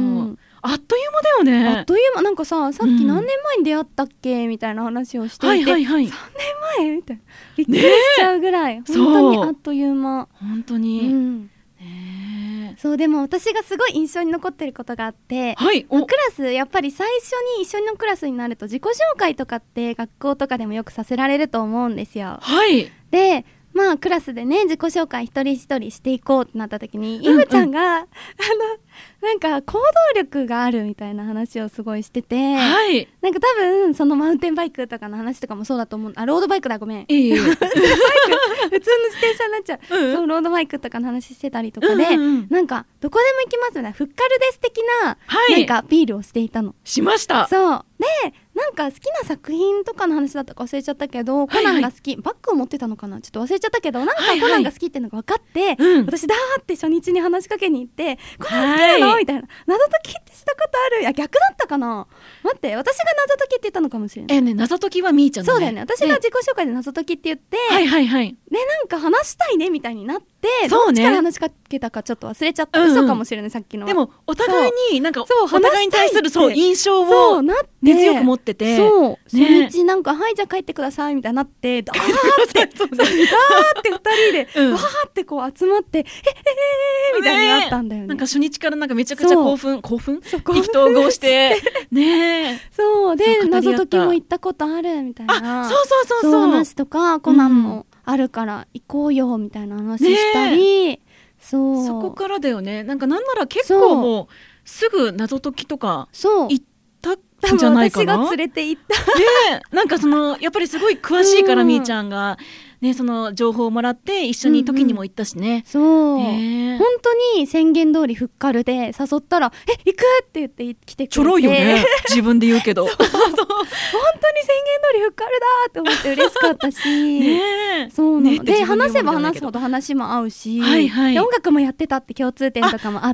[SPEAKER 1] あっという間だよね。
[SPEAKER 2] あっという間。なんかさ、さっき何年前に出会ったっけ、うん、みたいな話をしていて、はいはいはい、さんねんまえみたいなびっくりしちゃうぐらい、ね、本当にあっという間。
[SPEAKER 1] 本当に、
[SPEAKER 2] うんね、そうでも私がすごい印象に残ってることがあって、はい、クラスやっぱり最初に一緒のクラスになると自己紹介とかって学校とかでもよくさせられると思うんですよ。
[SPEAKER 1] はい、
[SPEAKER 2] でまあクラスでね自己紹介一人一人していこうってなった時に、イムちゃんが、うんうん、あのなんか行動力があるみたいな話をすごいしてて、はい、なんか多分そのマウンテンバイクとかの話とかもそうだと思う。あ、ロードバイクだ、ごめん、いい普通の自転車になっちゃう、うん、そうロードバイクとかの話してたりとかで、うんうん、なんかどこでも行きますよね、フッカルです的な、はい、なんかアピールをしていたの。
[SPEAKER 1] しました。
[SPEAKER 2] そうでなんか好きな作品とかの話だったか忘れちゃったけど、コナンが好き、はいはい、バッグを持ってたのかな、ちょっと忘れちゃったけど、なんかコナンが好きっていうのが分かって、はいはい、私だーって初日に話しかけに行って、うん、コナン好きなの、はい、みたいな、謎解きってしたことある、いや逆だったかな、待って、私が謎解きって言ったのかもしれない。
[SPEAKER 1] えね、謎解きはみーちゃんだね。
[SPEAKER 2] そうだよね、私が自己紹介で謎解きって言って、
[SPEAKER 1] はいはいはい、
[SPEAKER 2] でなんか話したいねみたいになって、どっちから話しかけたかちょっと忘れちゃった、うんうん、嘘かもしれない、さっきの。
[SPEAKER 1] でもお互いになんかお互いに対するそう印象を根強く持ってて、
[SPEAKER 2] そう、ね、初日なんかはいじゃあ帰ってくださいみたいになってダーってダーってふたりで、うん、わーってこう集まってえええーみたいになったんだよね。
[SPEAKER 1] なんか初日からなんかめちゃくちゃ興奮興奮意気投合してね、
[SPEAKER 2] そうで謎解きも行ったことあるみたいな、
[SPEAKER 1] あ、そうそうそうそう、
[SPEAKER 2] そう話とかコナンもあるから行こうよみたいな話したり、ね、そう
[SPEAKER 1] そこからだよね。なんかなんなら結構もうすぐ謎解きとか行ったんじゃないかな。
[SPEAKER 2] 私が連れて行った
[SPEAKER 1] ね、なんかそのやっぱりすごい詳しいから、うん、みーちゃんがね、その情報をもらって一緒に時にも行ったしね、
[SPEAKER 2] うんうん、そう、ね、本当に宣言通りフッカルで誘ったらえ行くって言って来てくれて、
[SPEAKER 1] ちょろいよね自分で言うけどそうそう
[SPEAKER 2] 本当に宣言通りフッカルだって思って嬉しかったしね、そうなの、ね、で話せば話すほど話も合うし、はいはい、で音楽もやってたって共通点とかもあって、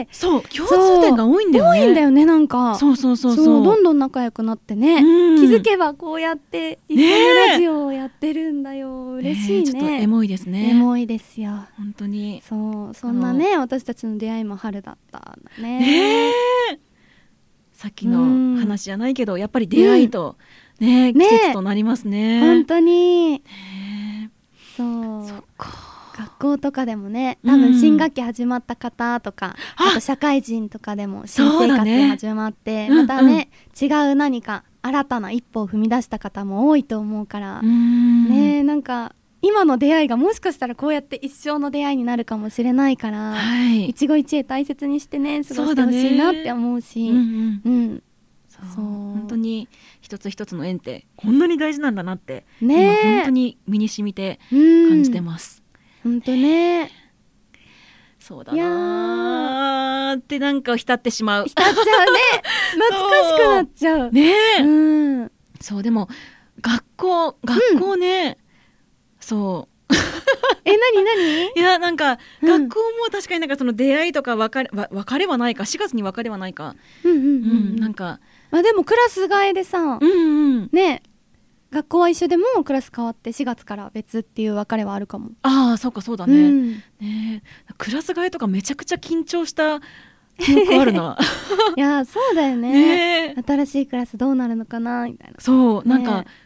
[SPEAKER 1] そう共通点が多いんだよね。
[SPEAKER 2] 多いんだよね、なんか
[SPEAKER 1] そうそうそうそう、
[SPEAKER 2] そうどんどん仲良くなってね、うん、気づけばこうやって一緒にラジオをやってるんだよ、嬉しいね。
[SPEAKER 1] ちょっとエモいですね。
[SPEAKER 2] エモいですよ
[SPEAKER 1] 本当に。
[SPEAKER 2] そうそんなね私たちの出会いも春だったね。
[SPEAKER 1] ねえ、さっきの話じゃないけど、やっぱり出会いと、うん、ね、季節となりますね。
[SPEAKER 2] 本当に、
[SPEAKER 1] ね、
[SPEAKER 2] そう
[SPEAKER 1] そっか。
[SPEAKER 2] 学校とかでもね、多分新学期始まった方とか、うん、あと社会人とかでも新生活が始まって、ね、またね、うんうん、違う何か新たな一歩を踏み出した方も多いと思うから、ね、なんか今の出会いがもしかしたらこうやって一生の出会いになるかもしれないから、はい、一期一会大切にしてね過ごしてほしいなって思うし、うんうんうん、
[SPEAKER 1] そうそう本当に一つ一つの縁ってこんなに大事なんだなって、ね、今本当に身に染みて感じてます。
[SPEAKER 2] 本当ね、
[SPEAKER 1] そうだなーってなんか浸ってしまう
[SPEAKER 2] 浸っちゃうね懐かしくなっちゃう
[SPEAKER 1] ねえ、うん、そうでも学校学校ね、うん、そう
[SPEAKER 2] え何何
[SPEAKER 1] いやなんか、うん、学校も確かになんかその出会いとか別れ、別れはないかしがつに別れはないか、うんうんうんうん、なんか
[SPEAKER 2] あでもクラス替えでさ、うんうん、ね学校は一緒でもクラス変わってしがつから別っていう別れはあるかも。
[SPEAKER 1] ああそうかそうだね、うん、ねクラス替えとかめちゃくちゃ緊張した記憶あるない
[SPEAKER 2] やそうだよ ね, ね新しいクラスどうなるのかなみたいな。
[SPEAKER 1] そうなんか、ね、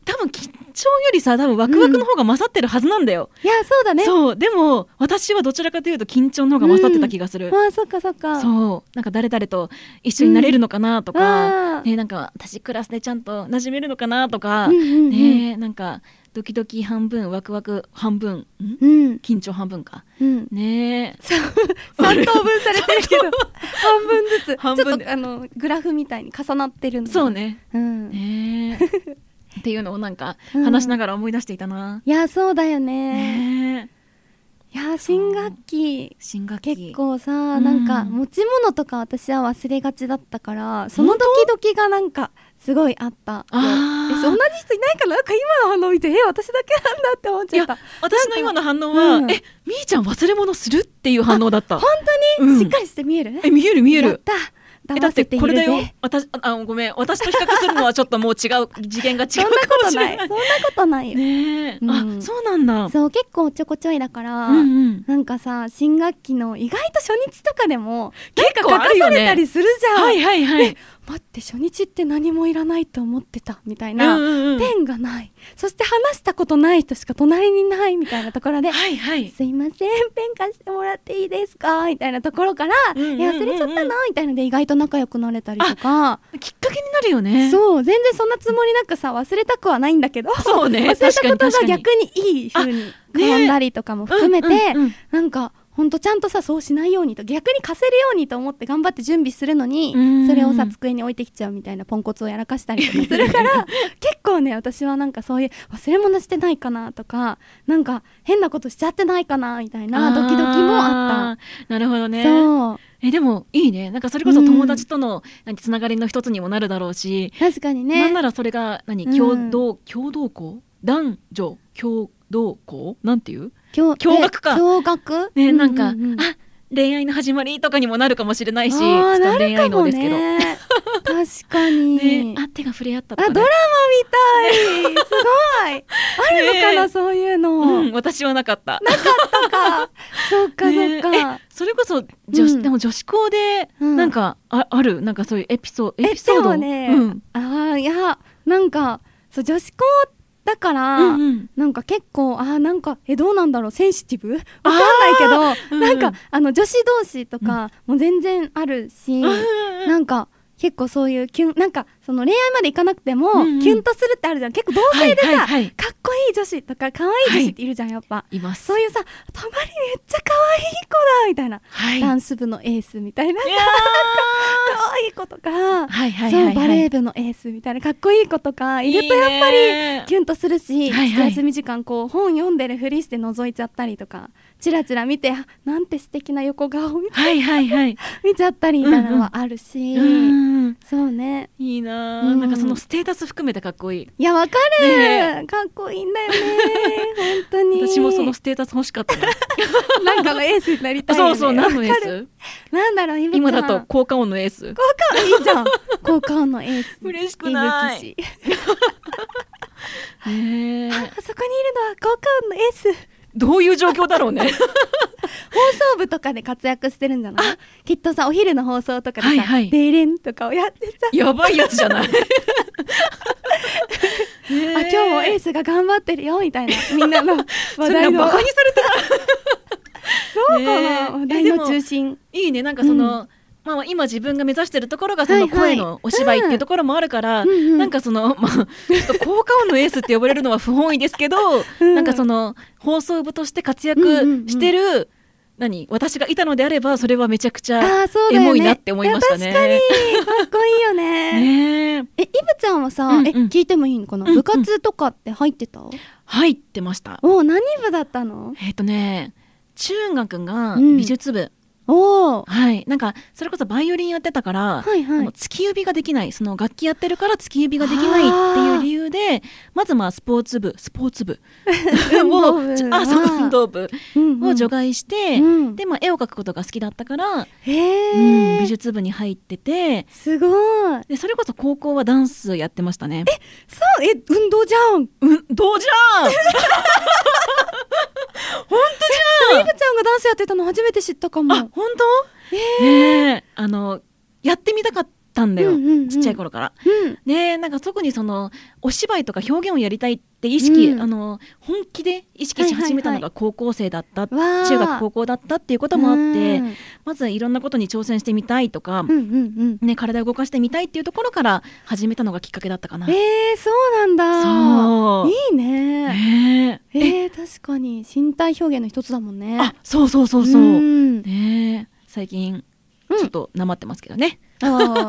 [SPEAKER 1] 多分緊張よりさ多分ワクワクの方が勝ってるはずなんだよ、
[SPEAKER 2] うん、いやそうだね。
[SPEAKER 1] そうでも私はどちらかというと緊張の方が勝ってた気がする、
[SPEAKER 2] うん、あそっかそっか。
[SPEAKER 1] そうなんか誰々と一緒になれるのかなとか、
[SPEAKER 2] うん
[SPEAKER 1] ね、なんか私クラスでちゃんと馴染めるのかなとか、
[SPEAKER 2] うんうんうん、
[SPEAKER 1] ね、なんかドキドキ半分ワクワク半分ん、
[SPEAKER 2] うん、
[SPEAKER 1] 緊張半分か、
[SPEAKER 2] うん、
[SPEAKER 1] ね
[SPEAKER 2] さん等分されてるけど半分ずつ
[SPEAKER 1] 半分
[SPEAKER 2] ちょっとあのグラフみたいに重なってるんだ。
[SPEAKER 1] そうね、
[SPEAKER 2] うん、
[SPEAKER 1] ねっていうのをなんか話しながら思い出していたな、
[SPEAKER 2] うん、いやそうだよ ね,
[SPEAKER 1] ね
[SPEAKER 2] いや新学期
[SPEAKER 1] 新学期
[SPEAKER 2] 結構さ、うん、なんか持ち物とか私は忘れがちだったからそのドキドキがなんかすごいあった。
[SPEAKER 1] あ
[SPEAKER 2] え同じ人いないかな。なんか今の反応見てえ私だけなんだって思っちゃった。
[SPEAKER 1] 私の今の反応は、うん、えみーちゃん忘れ物するっていう反応だった。
[SPEAKER 2] 本当に、
[SPEAKER 1] うん、
[SPEAKER 2] しっかりして見える。
[SPEAKER 1] え見える見える。
[SPEAKER 2] やった
[SPEAKER 1] えだってこれだよ。私 あ, あごめん私と比較するのはちょっともう違う次元が違うかもしれない。
[SPEAKER 2] そんなことないそんなことないよ
[SPEAKER 1] ねえ、うん、あそうなんだ。
[SPEAKER 2] そう結構ちょこちょいだから、
[SPEAKER 1] うんうん、
[SPEAKER 2] なんかさ新学期の意外と初日とかでも
[SPEAKER 1] 結構あるよね。
[SPEAKER 2] なんか書かされたりするじゃん。
[SPEAKER 1] はいはいはい。
[SPEAKER 2] 待って初日って何もいらないと思ってたみたいな、うんうんうん、ペンがないそして話したことない人しか隣にないみたいなところで、
[SPEAKER 1] はいはい、
[SPEAKER 2] すいませんペン貸してもらっていいですかみたいなところから、うんうんうんうん、いや忘れちゃったなみたいなので意外と仲良くなれたりとか
[SPEAKER 1] きっかけになるよね。
[SPEAKER 2] そう全然そんなつもりなくさ忘れたくはないんだけど
[SPEAKER 1] そう、ね、
[SPEAKER 2] 忘れたことが逆にいい風に転んだりとかも含めて、ねうんうんうん、なんかほんとちゃんとさそうしないようにと逆に貸せるようにと思って頑張って準備するのにそれをさ机に置いてきちゃうみたいなポンコツをやらかしたりとかするから結構ね私はなんかそういう忘れ物してないかなとかなんか変なことしちゃってないかなみたいなドキドキもあった。
[SPEAKER 1] なるほどね。
[SPEAKER 2] そう
[SPEAKER 1] えでもいいね。なんかそれこそ友達との何つながりの一つにもなるだろうし、
[SPEAKER 2] 確かにね。
[SPEAKER 1] なんならそれが何共同、うん、共同校男女共同校なんていう共学か
[SPEAKER 2] 共学
[SPEAKER 1] ね、なんか、うんうんうん、あ恋愛の始まりとかにもなるかもしれないし、
[SPEAKER 2] あ
[SPEAKER 1] ちょっと恋愛能ですけど、
[SPEAKER 2] ね、確かに、
[SPEAKER 1] ね、あ手が触れ合ったとか、ね、
[SPEAKER 2] あドラマみたいすごいあるのかな、ね、そういうの、
[SPEAKER 1] うん、私はなかった
[SPEAKER 2] なかったかそっかそっか、
[SPEAKER 1] ね、えそれこそ女子、うん、でも女子校でなんか あ,、あるなんかそういうエピソードエピソード
[SPEAKER 2] えでもね、
[SPEAKER 1] うん、
[SPEAKER 2] あいやなんかそう女子校だから、うんうん、なんか結構あなんかえどうなんだろうセンシティブわかんないけど、うん、なんかあの女子同士とかも全然あるし、うん、なんか結構そういうキュンなんかその恋愛までいかなくても、うんうん、キュンとするってあるじゃん。結構同性でさ、はいはいはい、かっこいい女子とか可愛い女子っているじゃん、はい、やっぱ
[SPEAKER 1] います。
[SPEAKER 2] そういうさたまにめっちゃ可愛い子だみたいな、はい、ダンス部のエースみたいな可愛い子とか、はいはいはいはい、そうバレー部のエースみたいなかっこいい子とかいるとやっぱりキュンとするし、はいはい、休み時間こう本読んでるふりして覗いちゃったりとかチラチラ見てなんて素敵な横顔みたいな、はいはいはい、見ちゃったりみたいなのはあるし、うんうん、そうね
[SPEAKER 1] いいな、うん、なんかそのステータス含めてかっこいい。
[SPEAKER 2] いやわかる、ね、かっこいいんだよね本当に
[SPEAKER 1] 私もそのステータス欲しかったな
[SPEAKER 2] なんかのエースになりたいよね。そう
[SPEAKER 1] そう何のエース
[SPEAKER 2] なんだろう
[SPEAKER 1] 今だと効果音のエース。
[SPEAKER 2] 効果音いいじゃん効果音のエース
[SPEAKER 1] 嬉しくない
[SPEAKER 2] ねあ, あそこにいるのは効果音のエース
[SPEAKER 1] どういう状況だろうね
[SPEAKER 2] 放送部とかで活躍してるんじゃない？きっとさお昼の放送とかでさ、はいはい、デーレンとかをやってさ
[SPEAKER 1] やばいやつじゃないあ
[SPEAKER 2] 今日もエースが頑張ってるよみたいなみんなの話題の
[SPEAKER 1] バカにされてない
[SPEAKER 2] そうかな、話題の中心。
[SPEAKER 1] いいねなんかその、うんまあ、今自分が目指してるところがその声のお芝居っていうところもあるから、はいはいうん、なんかその、まあ、ちょっと効果音のエースって呼ばれるのは不本意ですけど、うん、なんかその放送部として活躍してる、うんうんうん、何私がいたのであればそれはめちゃくちゃエモいなって思いましたね。
[SPEAKER 2] 確かにかっこいいよねねえイブちゃんはさ、うんうん、え聞いてもいいのかな、うんうん、部活とかって入ってた？
[SPEAKER 1] 入ってました。
[SPEAKER 2] お何部だったの？
[SPEAKER 1] えっとね中学が美術部、うん
[SPEAKER 2] お
[SPEAKER 1] はい、なんかそれこそバイオリンやってたから、はいはい、あの突き指ができないその楽器やってるから突き指ができないっていう理由でまずまあスポーツ部スポーツ部をあそう運動部を除外して、うんうん、でまあ絵を描くことが好きだったから、へうん、美術部に入ってて
[SPEAKER 2] すごい
[SPEAKER 1] でそれこそ高校はダンスやってましたね。
[SPEAKER 2] えそうえ運動じゃん
[SPEAKER 1] 運動じゃん本当じゃん。
[SPEAKER 2] イブちゃんがダンスやってたの初めて知ったかも。
[SPEAKER 1] あ本当？えー、ねあのやってみたかったんだよ、
[SPEAKER 2] うんうんうん、
[SPEAKER 1] ちっちゃい頃から、
[SPEAKER 2] うん、
[SPEAKER 1] でなんか特にそのお芝居とか表現をやりたいって意識、
[SPEAKER 2] うん、
[SPEAKER 1] あの本気で意識し始めたのが高校生だった、
[SPEAKER 2] はいはいはい、
[SPEAKER 1] 中学高校だったっていうこともあって、
[SPEAKER 2] うん、ま
[SPEAKER 1] まずいろんなことに挑戦してみたいとか、
[SPEAKER 2] うんうんうん、
[SPEAKER 1] ね、体を動かしてみたいっていうところから始めたのがきっかけだったかな。
[SPEAKER 2] えー、そうなんだ。
[SPEAKER 1] そう
[SPEAKER 2] いいね。
[SPEAKER 1] ね
[SPEAKER 2] えー、確かに身体表現の一つだもんね。
[SPEAKER 1] あ、そうそうそうそう、
[SPEAKER 2] うん、
[SPEAKER 1] ね、最近ちょっとなまってますけどね、
[SPEAKER 2] うん、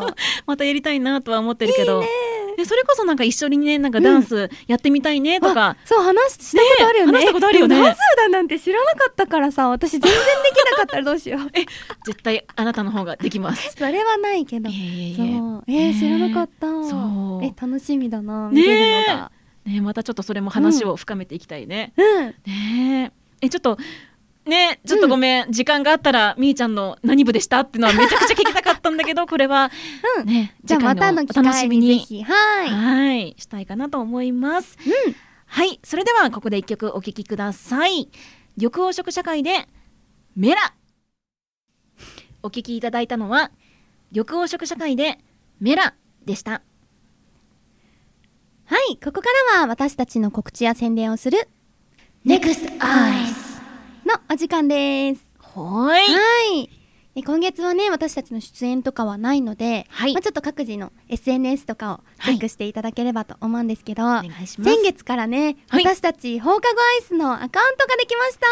[SPEAKER 1] またやりたいなとは思ってるけど、
[SPEAKER 2] いいね。
[SPEAKER 1] でそれこそなんか一緒にねなんかダンスやってみたいねとか、
[SPEAKER 2] うん、そう話したことあるよね。
[SPEAKER 1] 話したことあるよね。
[SPEAKER 2] ダンスだなんて知らなかったからさ、私全然できなかったらどうしよう。
[SPEAKER 1] え絶対あなたの方ができます。
[SPEAKER 2] それはないけど、
[SPEAKER 1] いえいえいえ、
[SPEAKER 2] そうえー、知らなかった。
[SPEAKER 1] そう、
[SPEAKER 2] え楽しみだな、見れるのが。
[SPEAKER 1] ねえ、ね、またちょっとそれも話を深めていきたいね。
[SPEAKER 2] うん、
[SPEAKER 1] ねえ、えちょっとね、ちょっとごめん、うん、時間があったらみーちゃんの何部でしたっていうのはめちゃくちゃ聞きたかったんだけどこれは、うん、ね、
[SPEAKER 2] じゃあまたの機会にぜひはい
[SPEAKER 1] はいしたいかなと思います、
[SPEAKER 2] うん、
[SPEAKER 1] はい、それではここで一曲お聴きください。緑黄色社会でメラ。お聴きいただいたのは緑黄色社会でメラでした。
[SPEAKER 2] はい、ここからは私たちの告知や宣伝をする NEXT EYESのお時間です。
[SPEAKER 1] はい、
[SPEAKER 2] はい、で今月はね私たちの出演とかはないので、
[SPEAKER 1] はい、
[SPEAKER 2] まあ、ちょっと各自の エスエヌエス とかをチェックしていただければと思うんですけど、
[SPEAKER 1] はい、お願いします。
[SPEAKER 2] 先月からね、はい、私たち放課後アイスのアカウントができました。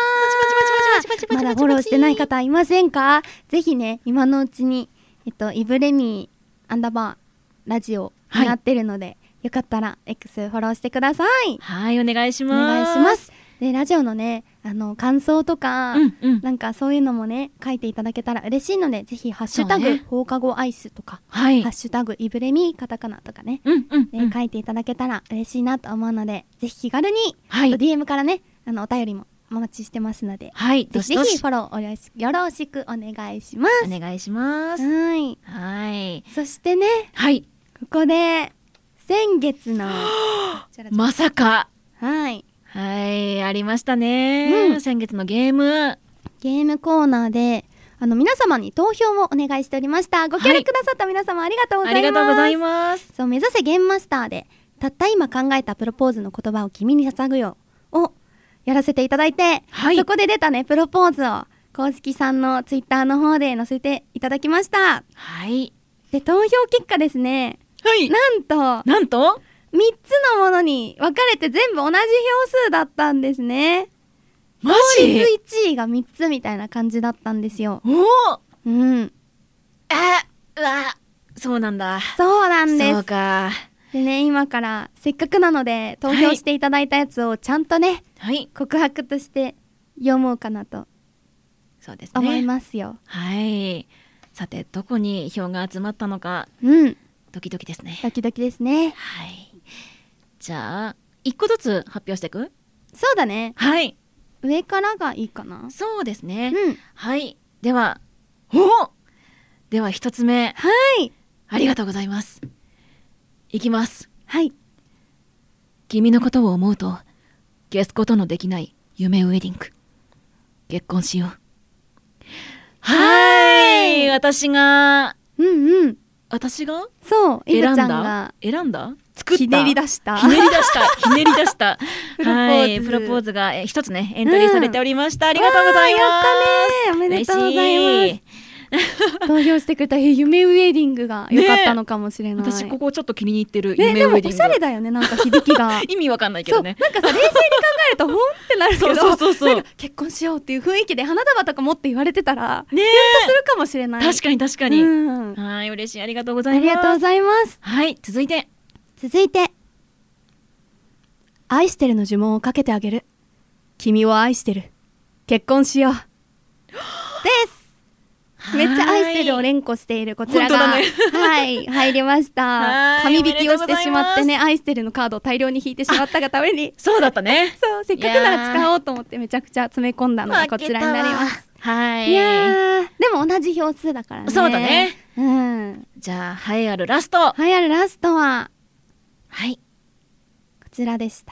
[SPEAKER 2] まだフォローしてない方いませんか？ぜひね今のうちに、えっと、イブレミーアンダーバーラジオになってるので、はい、よかったら X フォローしてください。
[SPEAKER 1] はい、お願いします。
[SPEAKER 2] お願いします。でラジオのねあの感想とか、うんうん、なんかそういうのもね書いていただけたら嬉しいので、ぜひハッシュタグ、ね、放課後アイスとか、はい、ハッシュタグイブレミカタカナとかね、うんうんうん、書いていただけたら嬉しいなと思うので、ぜひ気軽に、はい、ディーエム からねあのお便りもお待ちしてますので、はい、ぜひぜひフォローよろしよろしくお願いします。
[SPEAKER 1] お願いします。
[SPEAKER 2] はい、
[SPEAKER 1] はい、
[SPEAKER 2] そしてね、
[SPEAKER 1] はい、
[SPEAKER 2] ここで先月の
[SPEAKER 1] まさか
[SPEAKER 2] はい
[SPEAKER 1] はい、ありましたね、うん、先月のゲーム
[SPEAKER 2] ゲームコーナーであの皆様に投票をお願いしておりました。ご協力くださった皆様、はい、ありがとうございます。
[SPEAKER 1] ありがとうございます。
[SPEAKER 2] そう、目指せゲームマスターでたった今考えたプロポーズの言葉を君に捧ぐよをやらせていただいて、はい、そこで出たねプロポーズを公式さんのツイッターの方で載せていただきました。
[SPEAKER 1] はい、
[SPEAKER 2] で投票結果ですね、
[SPEAKER 1] はい、
[SPEAKER 2] なんと
[SPEAKER 1] なんと
[SPEAKER 2] みっつのものに分かれて全部同じ票数だったんですね。
[SPEAKER 1] マジ？
[SPEAKER 2] 同率いちいがみっつみたいな感じだったんですよ。
[SPEAKER 1] おお、
[SPEAKER 2] うん、
[SPEAKER 1] あ、うわ、そうなんだ。
[SPEAKER 2] そうなんです。
[SPEAKER 1] そうか。
[SPEAKER 2] でね、今からせっかくなので投票していただいたやつをちゃんとね、
[SPEAKER 1] はい、
[SPEAKER 2] 告白として読もうかなと
[SPEAKER 1] そうですね
[SPEAKER 2] 思いますよ。
[SPEAKER 1] はい、さてどこに票が集まったのか、
[SPEAKER 2] うん、
[SPEAKER 1] ドキドキですね。
[SPEAKER 2] ドキドキですね。
[SPEAKER 1] はい、じゃあいっこずつ発表していく？
[SPEAKER 2] そうだね。
[SPEAKER 1] はい、
[SPEAKER 2] 上からがいいかな。
[SPEAKER 1] そうですね、
[SPEAKER 2] うん、
[SPEAKER 1] はい、ではおではひとつめ、
[SPEAKER 2] はい、
[SPEAKER 1] ありがとうございます。いきます。
[SPEAKER 2] はい、
[SPEAKER 1] 君のことを思うと消すことのできない夢ウェディング、結婚しよう。はい、私が
[SPEAKER 2] うんうん
[SPEAKER 1] 私が
[SPEAKER 2] そうイブちゃん
[SPEAKER 1] 選ん
[SPEAKER 2] が
[SPEAKER 1] だ選んだ作った
[SPEAKER 2] ひねり出した
[SPEAKER 1] ひねり出したひねり出した
[SPEAKER 2] プロポーズ、
[SPEAKER 1] はい、プロポーズが一つねエントリーされておりました、うん、ありがとうございます。
[SPEAKER 2] やったね、おめでとうございます。投票してくれた夢ウェディングが良かったのかもしれない、ね、
[SPEAKER 1] 私ここちょっと気に入ってる
[SPEAKER 2] ね、
[SPEAKER 1] 夢ウェディング、
[SPEAKER 2] でもおしゃれだよね、なんか響きが
[SPEAKER 1] 意味わかんないけどね。
[SPEAKER 2] そうなんかさ冷静に考えるとほんってなるけど
[SPEAKER 1] そうそうそうそう、
[SPEAKER 2] なんか結婚しようっていう雰囲気で花束とか持って言われてたら
[SPEAKER 1] ね
[SPEAKER 2] やっとするかもしれない。
[SPEAKER 1] 確かに確かに、うん、はい、嬉しい、ありがとうございます。
[SPEAKER 2] ありがとうございます。
[SPEAKER 1] はい、続いて
[SPEAKER 2] 続いて愛してるの呪文をかけてあげる、君を愛してる、結婚しようです。めっちゃ愛してるを連呼しているこちらが、ね、はい入りました。紙引きをしてしまってね、愛してるのカードを大量に引いてしまったがために
[SPEAKER 1] そうだったね
[SPEAKER 2] そうせっかくなら使おうと思ってめちゃくちゃ詰め込んだのがこちらになります。
[SPEAKER 1] はい、
[SPEAKER 2] いやでも同じ票数だからね。
[SPEAKER 1] そうだね、
[SPEAKER 2] うん、
[SPEAKER 1] じゃあ栄えあるラスト、
[SPEAKER 2] 栄えあるラストは
[SPEAKER 1] はい
[SPEAKER 2] こちらでした。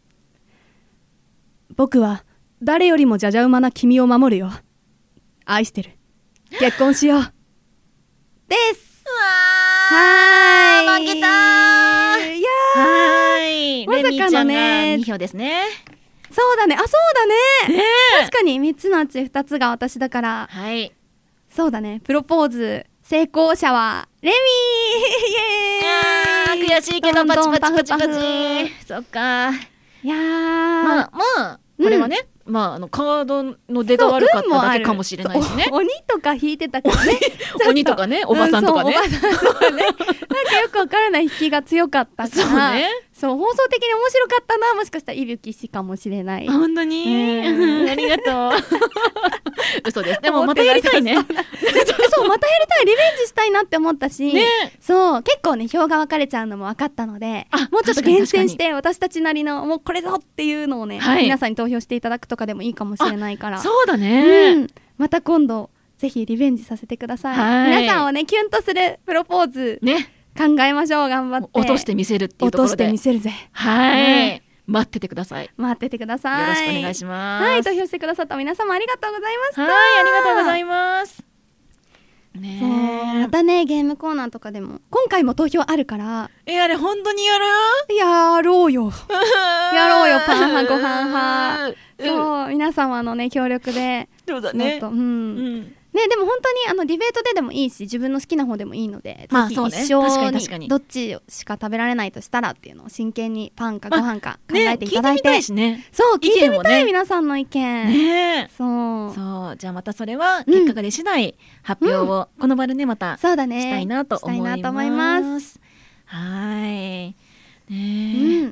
[SPEAKER 2] 僕は誰よりもじゃじゃ馬な君を守るよ、愛してる、結婚しようです。
[SPEAKER 1] うわ
[SPEAKER 2] はーい
[SPEAKER 1] 負けたー。
[SPEAKER 2] いや
[SPEAKER 1] はい、
[SPEAKER 2] まさかのね
[SPEAKER 1] レミーちゃんがに票ですね。
[SPEAKER 2] そうだね、あ、そうだね、
[SPEAKER 1] ね
[SPEAKER 2] 確かにみっつのうちふたつが私だから、
[SPEAKER 1] はい、
[SPEAKER 2] そうだね、プロポーズ成功者はレミー。イエーイ。
[SPEAKER 1] いやー悔しいけどパチパチパチパチ。そっか。
[SPEAKER 2] いやー
[SPEAKER 1] まあまあこれはね、うん、まああのカードの出が悪かっただけかもしれないしね。
[SPEAKER 2] 鬼とか引いてたからね。
[SPEAKER 1] 鬼とかね、おばさんとかね。
[SPEAKER 2] うん、そうおばさんとかね。なんかよくわからない引きが強かったから。
[SPEAKER 1] そうね。
[SPEAKER 2] そう放送的に面白かったな、もしかしたらいびきしかもしれない。
[SPEAKER 1] 本当に、うん、ありがとう。嘘です。でもまたやりたいね。
[SPEAKER 2] そうまたやりたい、リベンジしたいなって思ったし、
[SPEAKER 1] ね、
[SPEAKER 2] そう結構ね票が分かれちゃうのも分かったので、もうちょっと厳選して私たちなりのもうこれぞっていうのをね、はい、皆さんに投票していただくとかでもいいかもしれないから。
[SPEAKER 1] そうだね、
[SPEAKER 2] うん、また今度ぜひリベンジさせてください。はい、皆さんをねキュンとするプロポーズね考えましょう。頑張って
[SPEAKER 1] 落としてみせるっていうところで
[SPEAKER 2] 落としてみせるぜ。
[SPEAKER 1] はい、ね、待っててください。
[SPEAKER 2] 待っててください。
[SPEAKER 1] よろしくお願いします。
[SPEAKER 2] はい、投票してくださった皆様ありがとうございました。
[SPEAKER 1] はい、ありがとうございます。ね
[SPEAKER 2] え、またねゲームコーナーとかでも今回も投票あるから。
[SPEAKER 1] え、あれ本当にやる？
[SPEAKER 2] やろうよやろうよ、パン派ご飯派。そう皆様のね協力で。
[SPEAKER 1] そうだね。
[SPEAKER 2] うん、うんね、でも本当にあのディベートででもいいし自分の好きな方でもいいので、
[SPEAKER 1] まあそうね、
[SPEAKER 2] 一生にどっちしか食べられないとしたらっていうのを真剣にパンかご飯か考えていただいて、
[SPEAKER 1] ね、聞いてみたいしね。
[SPEAKER 2] そう聞いてみたい、ね、皆さんの意見
[SPEAKER 1] ね。
[SPEAKER 2] そう
[SPEAKER 1] そうじゃあまたそれは結果が出次第発表をこの場でねまたしたいなと思います。はいね、うん、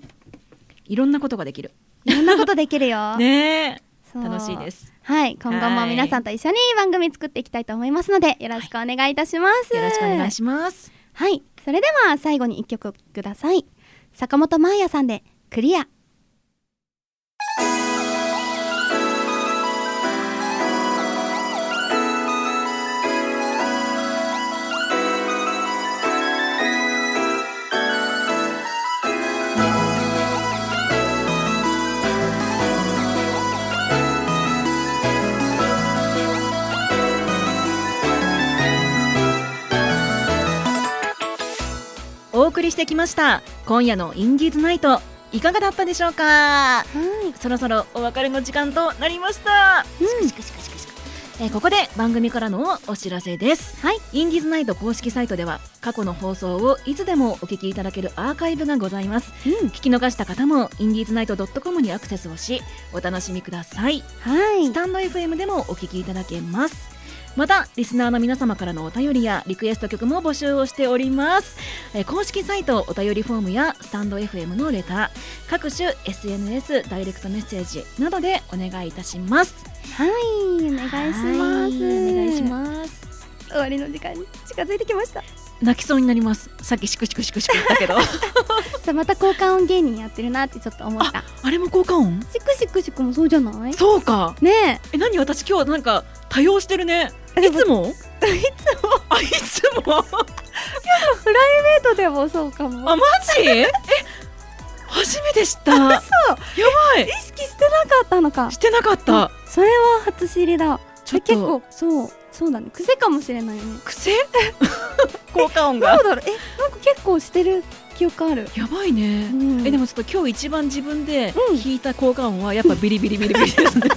[SPEAKER 1] いろんなことができる。
[SPEAKER 2] いろんなことできるよ。
[SPEAKER 1] ね楽しいです。
[SPEAKER 2] はい、今後も皆さんと一緒に番組作っていきたいと思いますのでよろしくお願いいたします。
[SPEAKER 1] はい、よろしくお願いします。
[SPEAKER 2] はい、それでは最後にいっきょくください。坂本真綾さんでクリア。
[SPEAKER 1] お送りしてきました今夜のインディーズナイト、いかがだったでしょうか。はい、そろそろお別れの時間となりました。うん、しかしかしかしかえー、ここで番組からのお知らせです。はい、インディーズナイト公式サイトでは過去の放送をいつでもお聞きいただけるアーカイブがございます。うん、聞き逃した方もインディーズナイト ドットコム にアクセスをしお楽しみください。はい、スタンド エフエム でもお聞きいただけます。またリスナーの皆様からのお便りやリクエスト曲も募集をしております。えー、公式サイトお便りフォームやスタンド エフエム のレター、各種 エスエヌエス ダイレクトメッセージなどでお願いいたします。
[SPEAKER 2] はい、お願いします。
[SPEAKER 1] お願いします。
[SPEAKER 2] 終わりの時間に近づいてきました。
[SPEAKER 1] 泣きそうになります。さっきシクシクシクシク言ったけど
[SPEAKER 2] さまた効果音芸人やってるなってちょっと思った。
[SPEAKER 1] あ, あれも効果音？
[SPEAKER 2] シクシクシクもそうじゃない？
[SPEAKER 1] そうか
[SPEAKER 2] ね
[SPEAKER 1] え。え、何私今日なんか多用してるね。いつも？い
[SPEAKER 2] つも
[SPEAKER 1] あ、いつも
[SPEAKER 2] 今日のプライベートでもそうかも。
[SPEAKER 1] あ、マジ？え、初めて知った。そう、やばい。
[SPEAKER 2] 意識してなかったのか。
[SPEAKER 1] してなかった。
[SPEAKER 2] それは初知りだ。ちょっと結構そうそうだね、癖かもしれないよね。
[SPEAKER 1] 癖？効果音が。
[SPEAKER 2] どうだろう。え、なんか結構してる記憶ある。
[SPEAKER 1] やばいね。うん、え、でもちょっと今日一番自分で弾いた効果音はやっぱビリビリビリビリですね。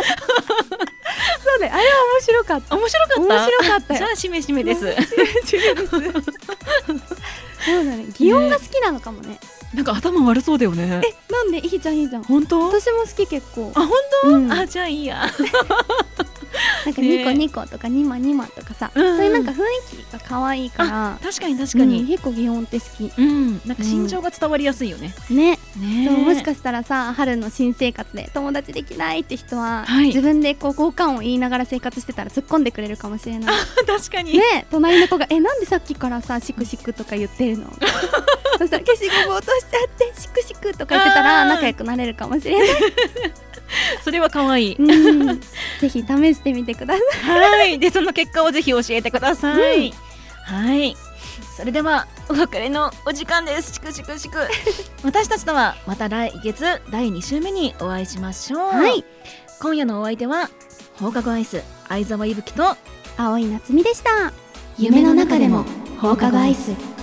[SPEAKER 2] そうね、あれは面白かった。
[SPEAKER 1] 面白かった。
[SPEAKER 2] 面白かったよ。
[SPEAKER 1] じゃあしめしめです。
[SPEAKER 2] しめです。そうだね。擬音が好きなのかもね。
[SPEAKER 1] なんか頭悪そうだよね。
[SPEAKER 2] え、なんで？いいじゃんいいじゃん。
[SPEAKER 1] 本当？
[SPEAKER 2] 私も好き結構。
[SPEAKER 1] あ、本当？うん、あ、じゃあいいや。
[SPEAKER 2] なんかニコニコとかニマニマとかさ、そういうなんか雰囲気が可愛いから。
[SPEAKER 1] 確かに確かに。
[SPEAKER 2] 結構擬音って好き。
[SPEAKER 1] うん。なんか心情が伝わりやすいよね。
[SPEAKER 2] ね。そう、もしかしたらさ、春の新生活で友達できないって人は自分でこう交換を言いながら生活してたら突っ込んでくれるかもしれない。
[SPEAKER 1] 確かに。
[SPEAKER 2] ね、隣の子がえ、なんでさっきからさシクシクとか言ってるの？そしたら消しゴム落としちゃってシクシクとか言ってたら仲良くなれるかもしれない。
[SPEAKER 1] それは可愛い。
[SPEAKER 2] ぜひ試してみてください。
[SPEAKER 1] はい。でその結果をぜひ教えてください。うん、はい。それではお別れのお時間です。シクシクシク。私たちとはまた来月だいに週目にお会いしましょう。はい。今夜のお相手は放課後アイス相沢いぶきと
[SPEAKER 2] 青井夏美でした。
[SPEAKER 1] 夢の中でも
[SPEAKER 2] 放課後アイス。